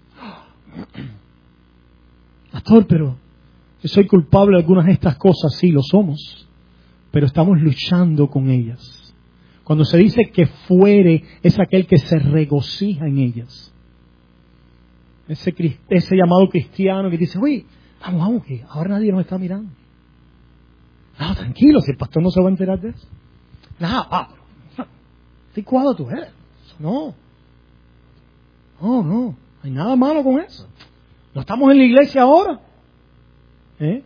Pastor, pero yo soy culpable de algunas de estas cosas. Sí, lo somos, pero estamos luchando con ellas. Cuando se dice que fuere, es aquel que se regocija en ellas. Ese, ese llamado cristiano que dice, uy, vamos, vamos, que ahora nadie nos está mirando. No, tranquilo, si el pastor no se va a enterar de eso. No, ah, ¿sí cuándo tú eres? No. No, no, no hay nada malo con eso. No estamos en la iglesia ahora. ¿Eh?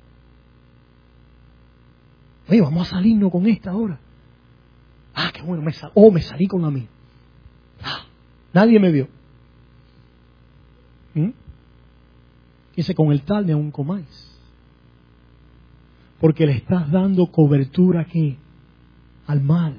Oye, vamos a salirnos con esta ahora. Ah, qué bueno, me sal oh, me salí con la mía. Ah, nadie me vio. ¿Mm? Dice, con el tal ni aun comáis. Porque le estás dando cobertura aquí al mal.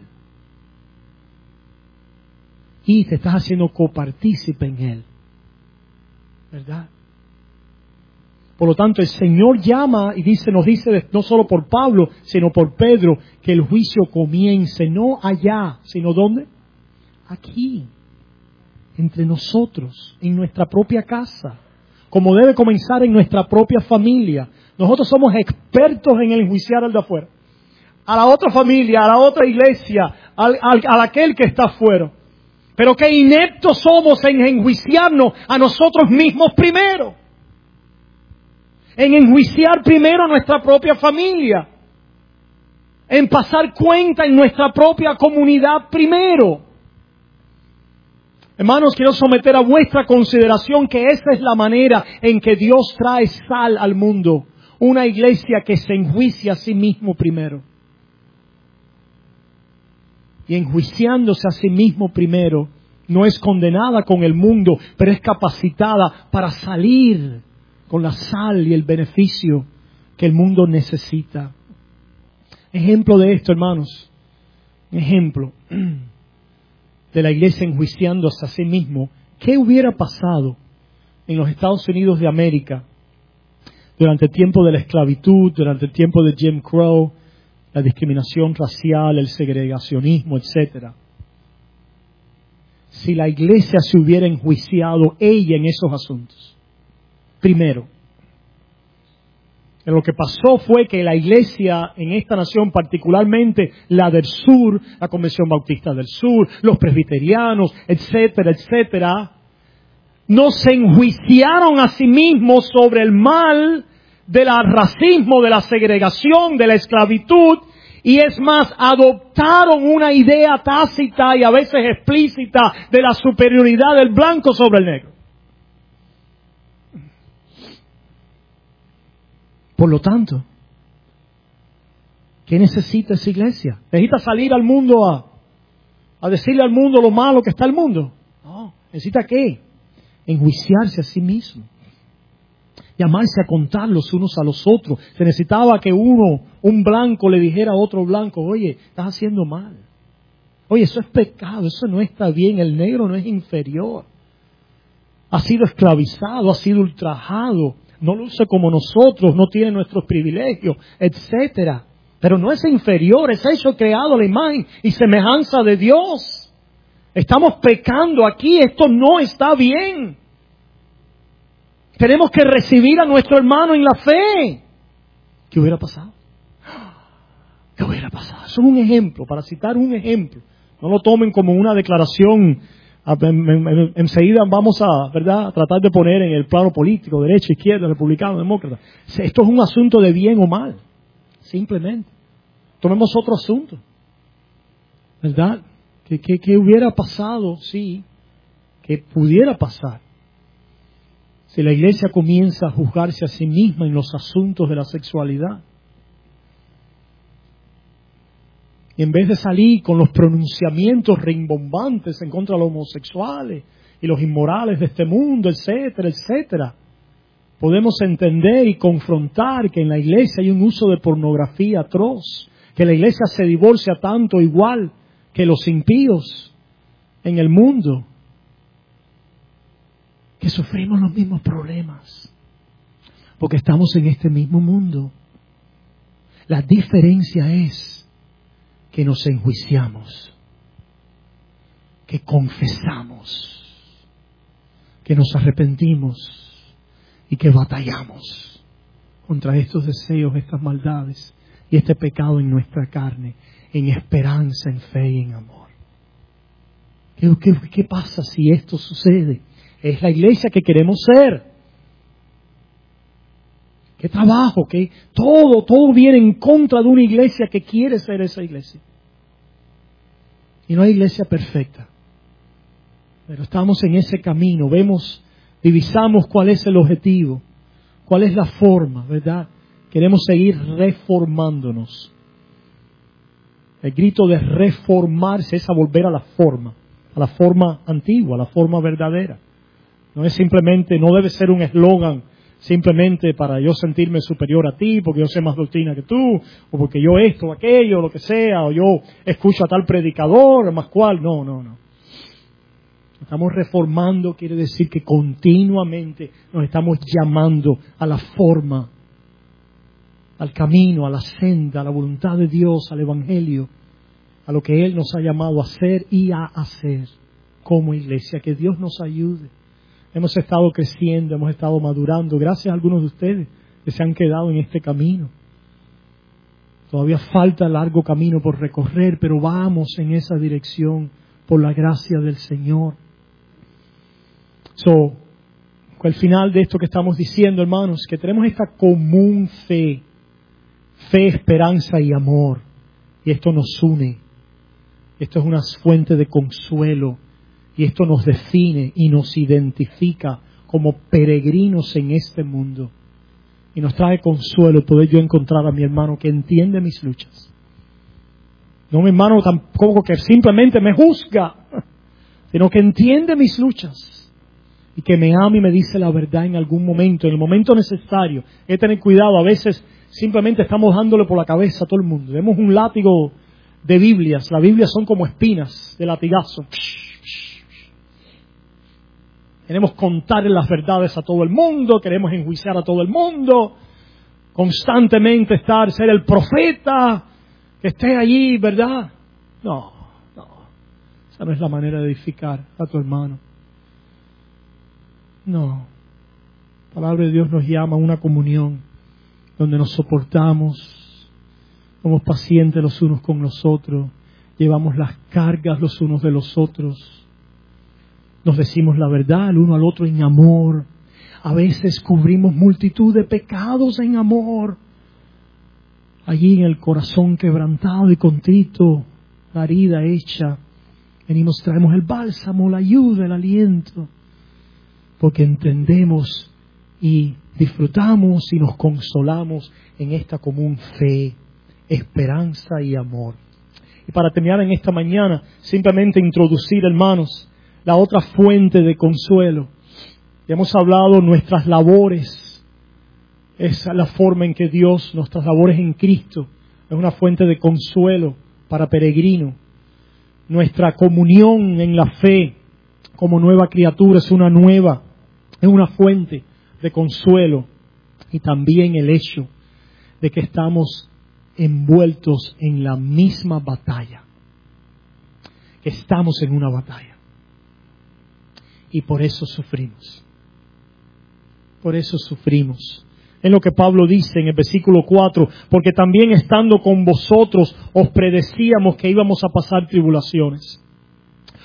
Y te estás haciendo copartícipe en él. ¿Verdad? Por lo tanto, el Señor llama y dice, nos dice, no solo por Pablo, sino por Pedro, que el juicio comience, no allá, sino ¿dónde? Aquí, entre nosotros, en nuestra propia casa, como debe comenzar en nuestra propia familia. Nosotros somos expertos en el enjuiciar al de afuera, a la otra familia, a la otra iglesia, al, al, a aquel que está afuera. Pero qué ineptos somos en enjuiciarnos a nosotros mismos primero. En enjuiciar primero a nuestra propia familia, en pasar cuenta en nuestra propia comunidad primero. Hermanos, quiero someter a vuestra consideración que esa es la manera en que Dios trae sal al mundo. Una iglesia que se enjuicia a sí mismo primero. Y enjuiciándose a sí mismo primero, no es condenada con el mundo, pero es capacitada para salir con la sal y el beneficio que el mundo necesita. Ejemplo de esto, hermanos. Ejemplo de la iglesia enjuiciándose a sí mismo. ¿Qué hubiera pasado en los Estados Unidos de América durante el tiempo de la esclavitud, durante el tiempo de Jim Crow, la discriminación racial, el segregacionismo, etcétera? Si la iglesia se hubiera enjuiciado ella en esos asuntos. Primero, lo que pasó fue que la iglesia en esta nación, particularmente la del sur, la Convención Bautista del Sur, los presbiterianos, etcétera, etcétera, no se enjuiciaron a sí mismos sobre el mal del racismo, de la segregación, de la esclavitud, y es más, adoptaron una idea tácita y a veces explícita de la superioridad del blanco sobre el negro. Por lo tanto, ¿qué necesita esa iglesia? ¿Necesita salir al mundo a, a decirle al mundo lo malo que está el mundo? No. ¿Necesita qué? Enjuiciarse a sí mismo. Llamarse a contar los unos a los otros. Se necesitaba que uno, un blanco, le dijera a otro blanco, oye, estás haciendo mal. Oye, eso es pecado, eso no está bien, el negro no es inferior. Ha sido esclavizado, ha sido ultrajado. No luce como nosotros, no tiene nuestros privilegios, etcétera. Pero no es inferior, es hecho creado a la imagen y semejanza de Dios. Estamos pecando aquí, esto no está bien. Tenemos que recibir a nuestro hermano en la fe. ¿Qué hubiera pasado? ¿Qué hubiera pasado? Eso es un ejemplo, para citar un ejemplo. No lo tomen como una declaración Enseguida vamos a, ¿verdad?, a tratar de poner en el plano político, derecha, izquierda, republicano, demócrata. Esto es un asunto de bien o mal, simplemente. Tomemos otro asunto, ¿verdad? ¿Qué, qué, qué hubiera pasado? Sí, que pudiera pasar si la iglesia comienza a juzgarse a sí misma en los asuntos de la sexualidad. Y en vez de salir con los pronunciamientos rimbombantes en contra de los homosexuales y los inmorales de este mundo, etcétera, etcétera, podemos entender y confrontar que en la iglesia hay un uso de pornografía atroz, que la iglesia se divorcia tanto igual que los impíos en el mundo, que sufrimos los mismos problemas, porque estamos en este mismo mundo. La diferencia es que nos enjuiciamos, que confesamos, que nos arrepentimos y que batallamos contra estos deseos, estas maldades y este pecado en nuestra carne, en esperanza, en fe y en amor. ¿Qué, qué, qué pasa si esto sucede? Es la iglesia que queremos ser. ¿Qué trabajo? ¿Qué? Todo, todo viene en contra de una iglesia que quiere ser esa iglesia. Y no hay iglesia perfecta. Pero estamos en ese camino. Vemos, divisamos cuál es el objetivo, cuál es la forma, ¿verdad? Queremos seguir reformándonos. El grito de reformarse es a volver a la forma, a la forma antigua, a la forma verdadera. No es simplemente, no debe ser un eslogan simplemente para yo sentirme superior a ti, porque yo sé más doctrina que tú, o porque yo esto o aquello, o lo que sea, o yo escucho a tal predicador, más cual. No, no, no. Estamos reformando, quiere decir que continuamente nos estamos llamando a la forma, al camino, a la senda, a la voluntad de Dios, al Evangelio, a lo que Él nos ha llamado a hacer y a hacer como iglesia. Que Dios nos ayude. Hemos estado creciendo, hemos estado madurando, gracias a algunos de ustedes que se han quedado en este camino. Todavía falta largo camino por recorrer, pero vamos en esa dirección por la gracia del Señor. So, al final de esto que estamos diciendo, hermanos, que tenemos esta común fe, fe, esperanza y amor. Y esto nos une. Esto es una fuente de consuelo. Y esto nos define y nos identifica como peregrinos en este mundo. Y nos trae consuelo poder yo encontrar a mi hermano que entiende mis luchas. No mi hermano tampoco que simplemente me juzga, sino que entiende mis luchas. Y que me ama y me dice la verdad en algún momento, en el momento necesario. Hay que tener cuidado, a veces simplemente estamos dándole por la cabeza a todo el mundo. Vemos un látigo de Biblias. Las Biblias son como espinas de latigazo. Queremos contarle las verdades a todo el mundo, queremos enjuiciar a todo el mundo, constantemente estar, ser el profeta, que esté allí, ¿verdad? No, no, esa no es la manera de edificar a tu hermano. No, la palabra de Dios nos llama a una comunión donde nos soportamos, somos pacientes los unos con los otros, llevamos las cargas los unos de los otros. Nos decimos la verdad el uno al otro en amor. A veces cubrimos multitud de pecados en amor. Allí en el corazón quebrantado y contrito, la herida hecha, venimos, traemos el bálsamo, la ayuda, el aliento. Porque entendemos y disfrutamos y nos consolamos en esta común fe, esperanza y amor. Y para terminar en esta mañana, simplemente introducir, hermanos, la otra fuente de consuelo. Ya hemos hablado nuestras labores. Esa es la forma en que Dios, nuestras labores en Cristo, es una fuente de consuelo para peregrino. Nuestra comunión en la fe como nueva criatura es una nueva, es una fuente de consuelo. Y también el hecho de que estamos envueltos en la misma batalla. Que estamos en una batalla. Y por eso sufrimos. Por eso sufrimos. Es lo que Pablo dice en el versículo cuatro. Porque también estando con vosotros os predecíamos que íbamos a pasar tribulaciones.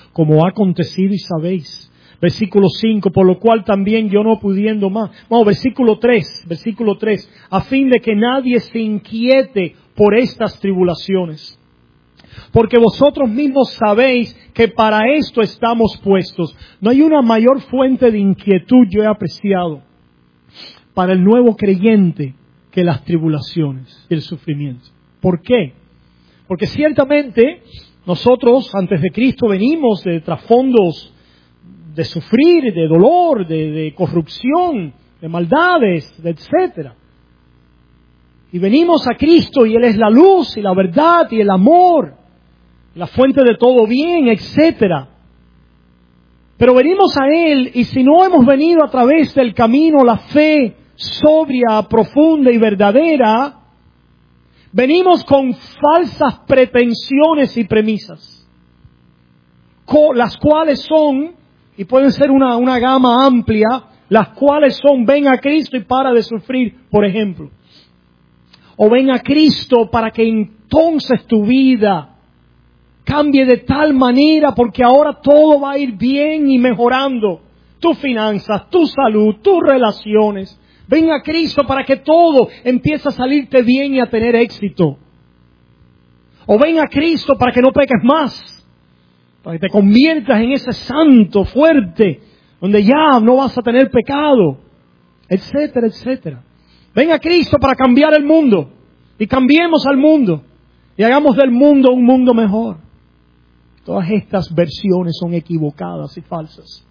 como ha acontecido y sabéis. Versículo cinco, por lo cual también yo no pudiendo más. Vamos, versículo tres, versículo tres, a fin de que nadie se inquiete por estas tribulaciones. Porque vosotros mismos sabéis que para esto estamos puestos. No hay una mayor fuente de inquietud, yo he apreciado, para el nuevo creyente que las tribulaciones y el sufrimiento. ¿Por qué? Porque ciertamente nosotros antes de Cristo venimos de trasfondos de sufrir, de dolor, de, de corrupción, de maldades, de etcétera. Y venimos a Cristo y Él es la luz y la verdad y el amor, la fuente de todo bien, etcétera. Pero venimos a Él y si no hemos venido a través del camino, la fe sobria, profunda y verdadera, venimos con falsas pretensiones y premisas, las cuales son, y pueden ser una, una gama amplia, las cuales son, ven a Cristo y para de sufrir, por ejemplo. O ven a Cristo para que entonces tu vida cambie de tal manera, porque ahora todo va a ir bien y mejorando. Tus finanzas, tu salud, tus relaciones. Ven a Cristo para que todo empiece a salirte bien y a tener éxito. O ven a Cristo para que no peques más. Para que te conviertas en ese santo fuerte, donde ya no vas a tener pecado, etcétera, etcétera. Ven a Cristo para cambiar el mundo, y cambiemos al mundo, y hagamos del mundo un mundo mejor. Todas estas versiones son equivocadas y falsas.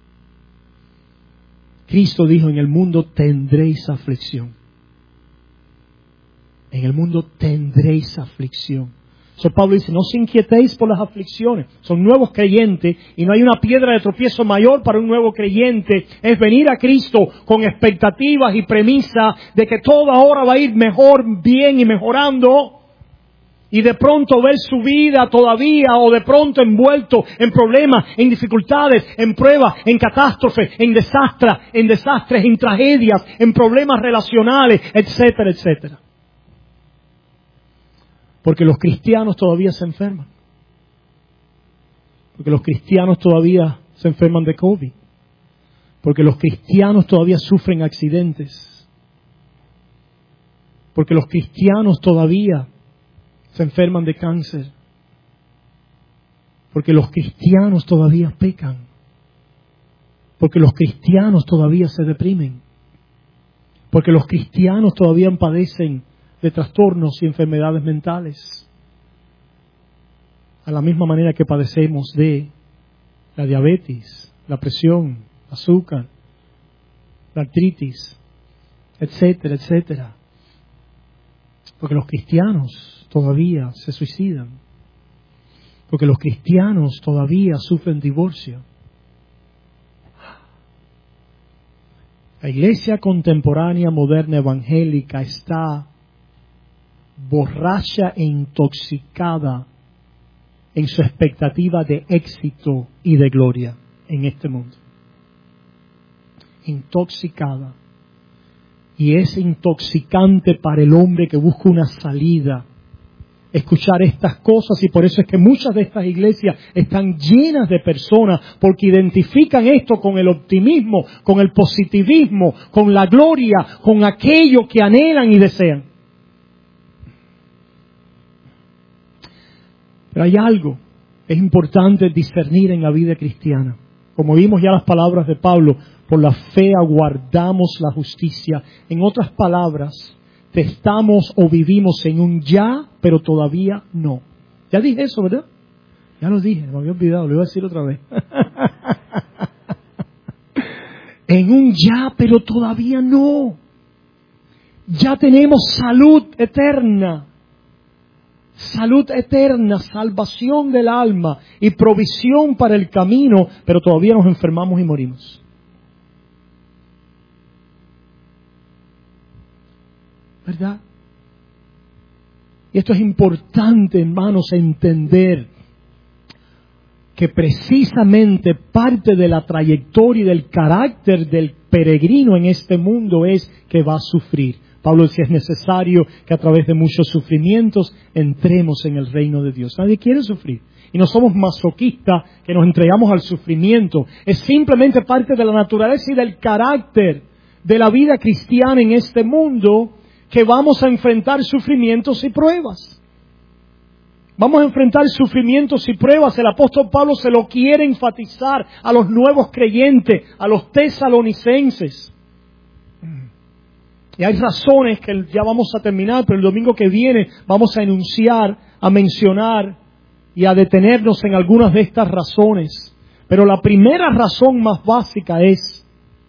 Cristo dijo, en el mundo tendréis aflicción. En el mundo tendréis aflicción. So Pablo dice, no os inquietéis por las aflicciones. Son nuevos creyentes y no hay una piedra de tropiezo mayor para un nuevo creyente. Es venir a Cristo con expectativas y premisa de que todo ahora va a ir mejor, bien y mejorando. Y de pronto ver su vida todavía o de pronto envuelto en problemas, en dificultades, en pruebas, en catástrofes, en desastres, en desastres, en tragedias, en problemas relacionales, etcétera, etcétera. Porque los cristianos todavía se enferman. Porque los cristianos todavía se enferman de COVID. Porque los cristianos todavía sufren accidentes. Porque los cristianos todavía se enferman de cáncer. Porque los cristianos todavía pecan. Porque los cristianos todavía se deprimen. Porque los cristianos todavía padecen de trastornos y enfermedades mentales, a la misma manera que padecemos de la diabetes, la presión, azúcar, la artritis, etcétera, etcétera. Porque los cristianos todavía se suicidan, porque los cristianos todavía sufren divorcio. La iglesia contemporánea, moderna, evangélica está borracha e intoxicada en su expectativa de éxito y de gloria en este mundo. Intoxicada. Y es intoxicante para el hombre que busca una salida escuchar estas cosas, y por eso es que muchas de estas iglesias están llenas de personas, porque identifican esto con el optimismo, con el positivismo, con la gloria, con aquello que anhelan y desean. Pero hay algo que es importante discernir en la vida cristiana. Como vimos ya las palabras de Pablo, por la fe aguardamos la justicia. En otras palabras, estamos o vivimos en un ya, pero todavía no. Ya dije eso, ¿verdad? Ya lo dije, me había olvidado, lo iba a decir otra vez. En un ya, pero todavía no. Ya tenemos salud eterna. Salud eterna, salvación del alma y provisión para el camino, pero todavía nos enfermamos y morimos. ¿Verdad? Y esto es importante, hermanos, entender que precisamente parte de la trayectoria y del carácter del peregrino en este mundo es que va a sufrir. Pablo decía, es necesario que a través de muchos sufrimientos entremos en el reino de Dios. Nadie quiere sufrir. y no somos masoquistas que nos entregamos al sufrimiento. Es simplemente parte de la naturaleza y del carácter de la vida cristiana en este mundo que vamos a enfrentar sufrimientos y pruebas. Vamos a enfrentar sufrimientos y pruebas. El apóstol Pablo se lo quiere enfatizar a los nuevos creyentes, a los tesalonicenses. Y hay razones que ya vamos a terminar, pero el domingo que viene vamos a enunciar, a mencionar y a detenernos en algunas de estas razones. Pero la primera razón más básica es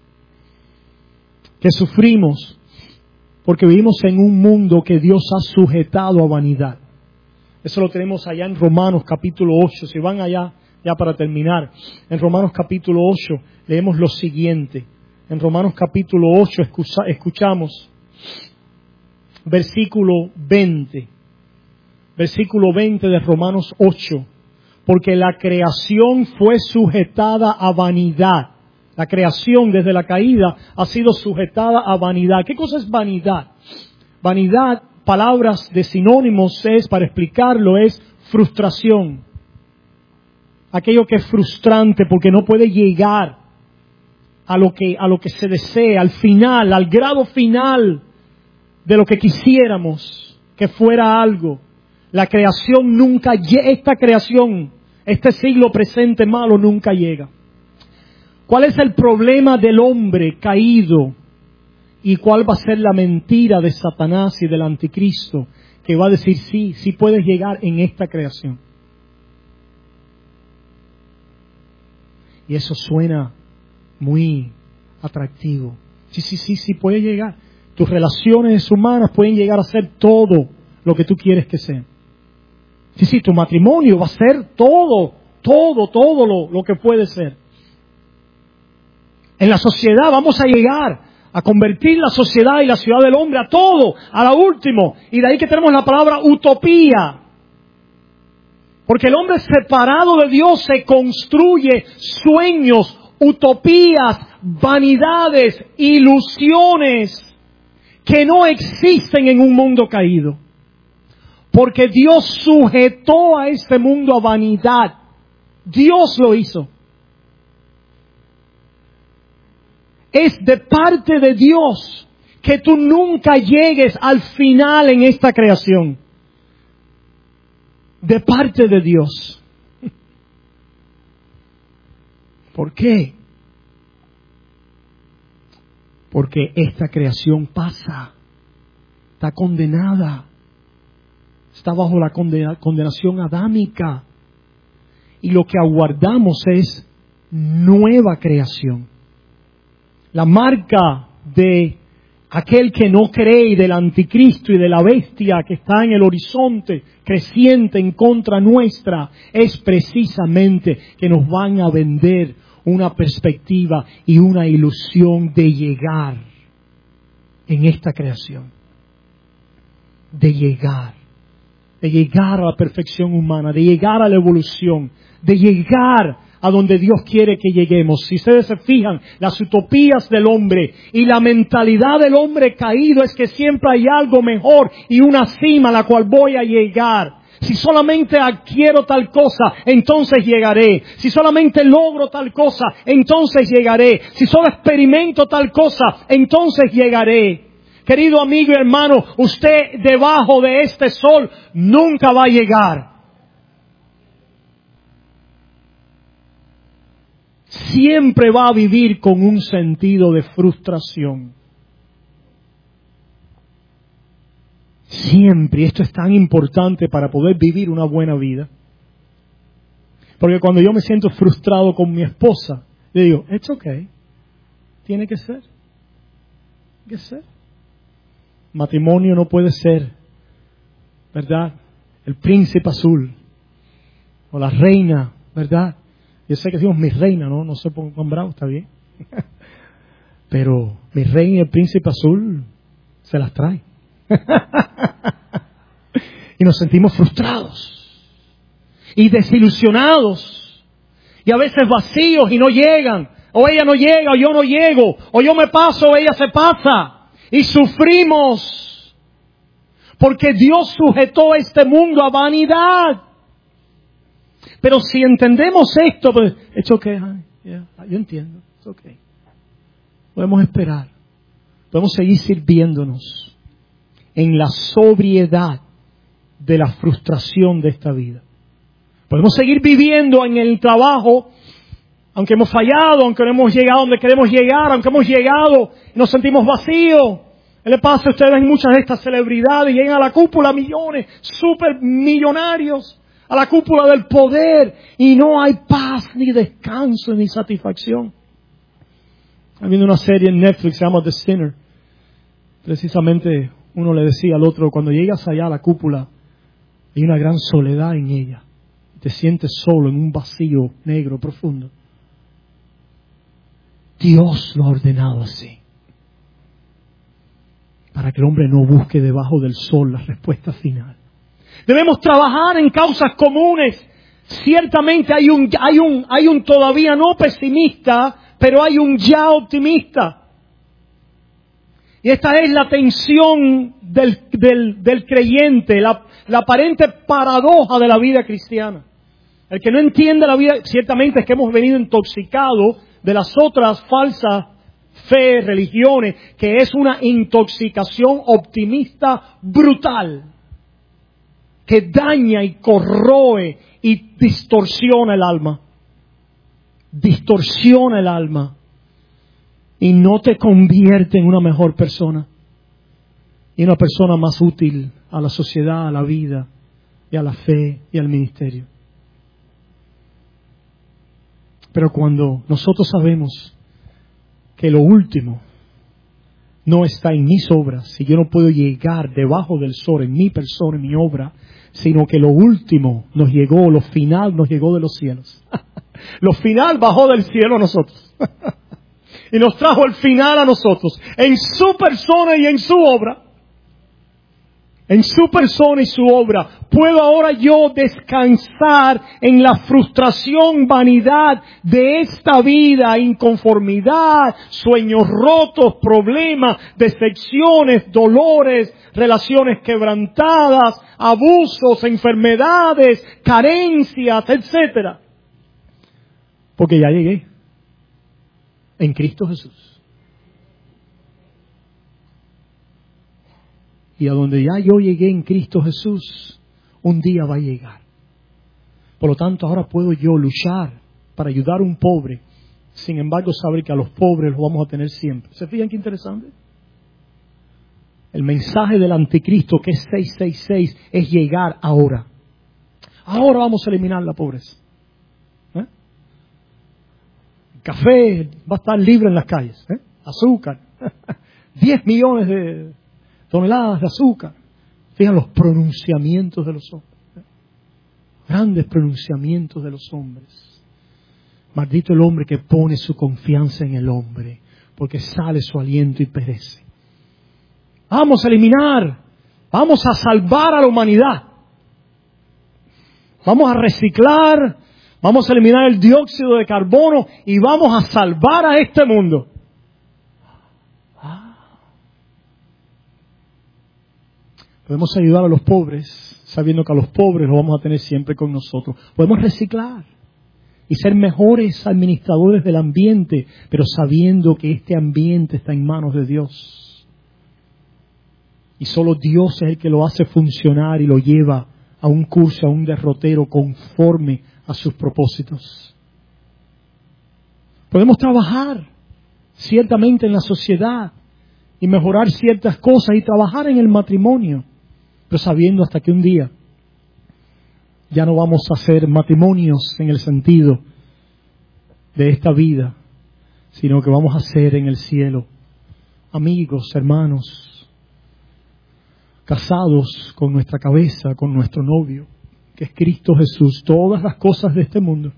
que sufrimos porque vivimos en un mundo que Dios ha sujetado a vanidad. Eso lo tenemos allá en Romanos capítulo ocho. Si van allá, ya para terminar, en Romanos capítulo ocho leemos lo siguiente. En Romanos capítulo ocho escuchamos versículo veinte. Versículo veinte de Romanos ocho. Porque la creación fue sujetada a vanidad. La creación desde la caída ha sido sujetada a vanidad. ¿Qué cosa es vanidad? Vanidad, palabras de sinónimos es, para explicarlo, es frustración. Aquello que es frustrante porque no puede llegar a lo que, a lo que se desea, al final, al grado final de lo que quisiéramos que fuera algo. La creación nunca, esta creación, este siglo presente malo nunca llega. ¿Cuál es el problema del hombre caído? ¿Y cuál va a ser la mentira de Satanás y del anticristo? Que va a decir, sí, sí puedes llegar en esta creación. Y eso suena muy atractivo. Sí, sí, sí, sí puede llegar. Tus relaciones humanas pueden llegar a ser todo lo que tú quieres que sean. Sí, sí, tu matrimonio va a ser todo, todo, todo lo, lo que puede ser. En la sociedad vamos a llegar a convertir la sociedad y la ciudad del hombre a todo, a lo último. Y de ahí que tenemos la palabra utopía. Porque el hombre separado de Dios se construye sueños, utopías, vanidades, ilusiones que no existen en un mundo caído. Porque Dios sujetó a este mundo a vanidad. Dios lo hizo. Es de parte de Dios que tú nunca llegues al final en esta creación. De parte de Dios. ¿Por qué? Porque esta creación pasa. Está condenada. Está bajo la condena, condenación adámica. Y lo que aguardamos es nueva creación. La marca de aquel que no cree y del anticristo y de la bestia que está en el horizonte creciente en contra nuestra es precisamente que nos van a vender una perspectiva y una ilusión de llegar en esta creación. De llegar. De llegar a la perfección humana, de llegar a la evolución, de llegar a donde Dios quiere que lleguemos. Si ustedes se fijan, las utopías del hombre y la mentalidad del hombre caído es que siempre hay algo mejor y una cima a la cual voy a llegar. Si solamente adquiero tal cosa, entonces llegaré. Si solamente logro tal cosa, entonces llegaré. Si solo experimento tal cosa, entonces llegaré. Querido amigo y hermano, usted debajo de este sol nunca va a llegar. Siempre va a vivir con un sentido de frustración. Siempre. Y esto es tan importante para poder vivir una buena vida. Porque cuando yo me siento frustrado con mi esposa, le digo, it's okay. Tiene que ser. Tiene que ser. Matrimonio no puede ser, ¿verdad? El príncipe azul. O la reina, ¿verdad? Yo sé que decimos mi reina, ¿no? No se pongan bravos, está bien. Pero mi reina y el príncipe azul se las trae. Y nos sentimos frustrados. Y desilusionados. Y a veces vacíos y no llegan. O ella no llega, o yo no llego. O yo me paso, o ella se pasa. Y sufrimos. Porque Dios sujetó a este mundo a vanidad. Pero si entendemos esto, pues, it's okay, honey. Yeah, yo entiendo, it's okay. Podemos esperar. Podemos seguir sirviéndonos en la sobriedad de la frustración de esta vida. Podemos seguir viviendo en el trabajo, aunque hemos fallado, aunque no hemos llegado donde queremos llegar, aunque hemos llegado y nos sentimos vacíos. ¿Qué le pasa a ustedes? Ven muchas de estas celebridades, llegan a la cúpula millones, super millonarios, a la cúpula del poder, y no hay paz, ni descanso, ni satisfacción. Habiendo una serie en Netflix, se llama The Sinner. Precisamente uno le decía al otro, cuando llegas allá a la cúpula, hay una gran soledad en ella. Te sientes solo en un vacío negro profundo. Dios lo ha ordenado así, para que el hombre no busque debajo del sol la respuesta final. Debemos trabajar en causas comunes. Ciertamente hay un, hay un, hay un todavía no pesimista, pero hay un ya optimista. Y esta es la tensión del, del, del creyente, la, la aparente paradoja de la vida cristiana. El que no entiende la vida, ciertamente es que hemos venido intoxicados de las otras falsas fe, religiones, que es una intoxicación optimista brutal, que daña y corroe y distorsiona el alma. Distorsiona el alma y no te convierte en una mejor persona y una persona más útil a la sociedad, a la vida y a la fe y al ministerio. Pero cuando nosotros sabemos que lo último no está en mis obras, si yo no puedo llegar debajo del sol en mi persona, en mi obra, sino que lo último nos llegó, lo final nos llegó de los cielos. Lo final bajó del cielo a nosotros. Y nos trajo el final a nosotros, en su persona y en su obra. En su persona y su obra, puedo ahora yo descansar en la frustración, vanidad de esta vida, inconformidad, sueños rotos, problemas, decepciones, dolores, relaciones quebrantadas, abusos, enfermedades, carencias, etcétera. Porque ya llegué en Cristo Jesús. Y a donde ya yo llegué en Cristo Jesús, un día va a llegar. Por lo tanto, ahora puedo yo luchar para ayudar a un pobre, sin embargo saber que a los pobres los vamos a tener siempre. ¿Se fijan qué interesante? El mensaje del anticristo, que es seiscientos sesenta y seis, es llegar ahora. Ahora vamos a eliminar la pobreza. ¿Eh? El café va a estar libre en las calles. ¿Eh? Azúcar. diez millones de toneladas de azúcar. Fijan los pronunciamientos de los hombres. Grandes pronunciamientos de los hombres. Maldito el hombre que pone su confianza en el hombre, porque sale su aliento y perece. Vamos a eliminar, vamos a salvar a la humanidad. Vamos a reciclar, vamos a eliminar el dióxido de carbono y vamos a salvar a este mundo. Podemos ayudar a los pobres, sabiendo que a los pobres los vamos a tener siempre con nosotros. Podemos reciclar y ser mejores administradores del ambiente, pero sabiendo que este ambiente está en manos de Dios. Y solo Dios es el que lo hace funcionar y lo lleva a un curso, a un derrotero conforme a sus propósitos. Podemos trabajar ciertamente en la sociedad y mejorar ciertas cosas y trabajar en el matrimonio, pero sabiendo hasta que un día ya no vamos a hacer matrimonios en el sentido de esta vida, sino que vamos a hacer en el cielo amigos, hermanos, casados con nuestra cabeza, con nuestro novio, que es Cristo Jesús. Todas las cosas de este mundo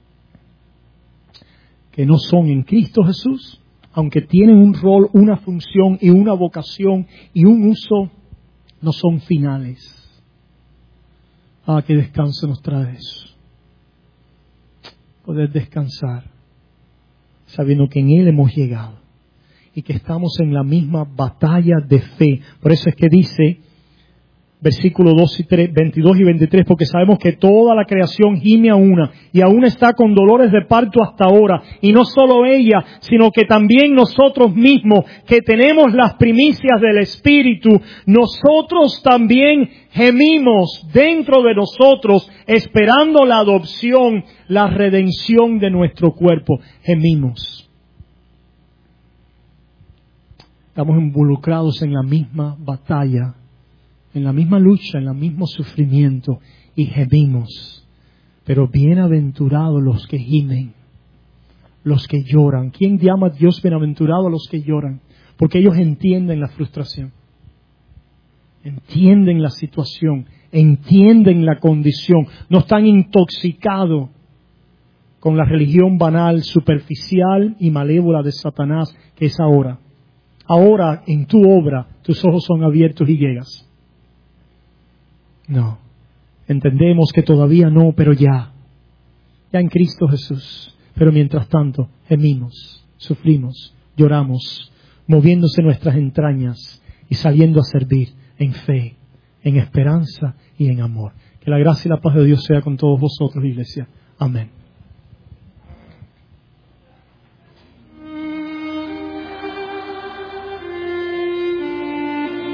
que no son en Cristo Jesús, aunque tienen un rol, una función y una vocación y un uso, no son finales. Ah, qué descanso nos trae eso. Poder descansar sabiendo que en Él hemos llegado y que estamos en la misma batalla de fe. Por eso es que dice versículos dos y tres, veintidós y veintitrés, porque sabemos que toda la creación gime a una y aún está con dolores de parto hasta ahora. Y no solo ella, sino que también nosotros mismos, que tenemos las primicias del Espíritu, nosotros también gemimos dentro de nosotros, esperando la adopción, la redención de nuestro cuerpo. Gemimos. Estamos involucrados en la misma batalla, en la misma lucha, en el mismo sufrimiento, y gemimos. Pero bienaventurados los que gimen, los que lloran. ¿Quién llama a Dios bienaventurado a los que lloran? Porque ellos entienden la frustración, entienden la situación, entienden la condición, no están intoxicados con la religión banal, superficial y malévola de Satanás, que es ahora. Ahora, en tu obra, tus ojos son abiertos y llegas. No. Entendemos que todavía no, pero ya. Ya en Cristo Jesús. Pero mientras tanto, gemimos, sufrimos, lloramos, moviéndose nuestras entrañas y saliendo a servir en fe, en esperanza y en amor. Que la gracia y la paz de Dios sea con todos vosotros, iglesia. Amén.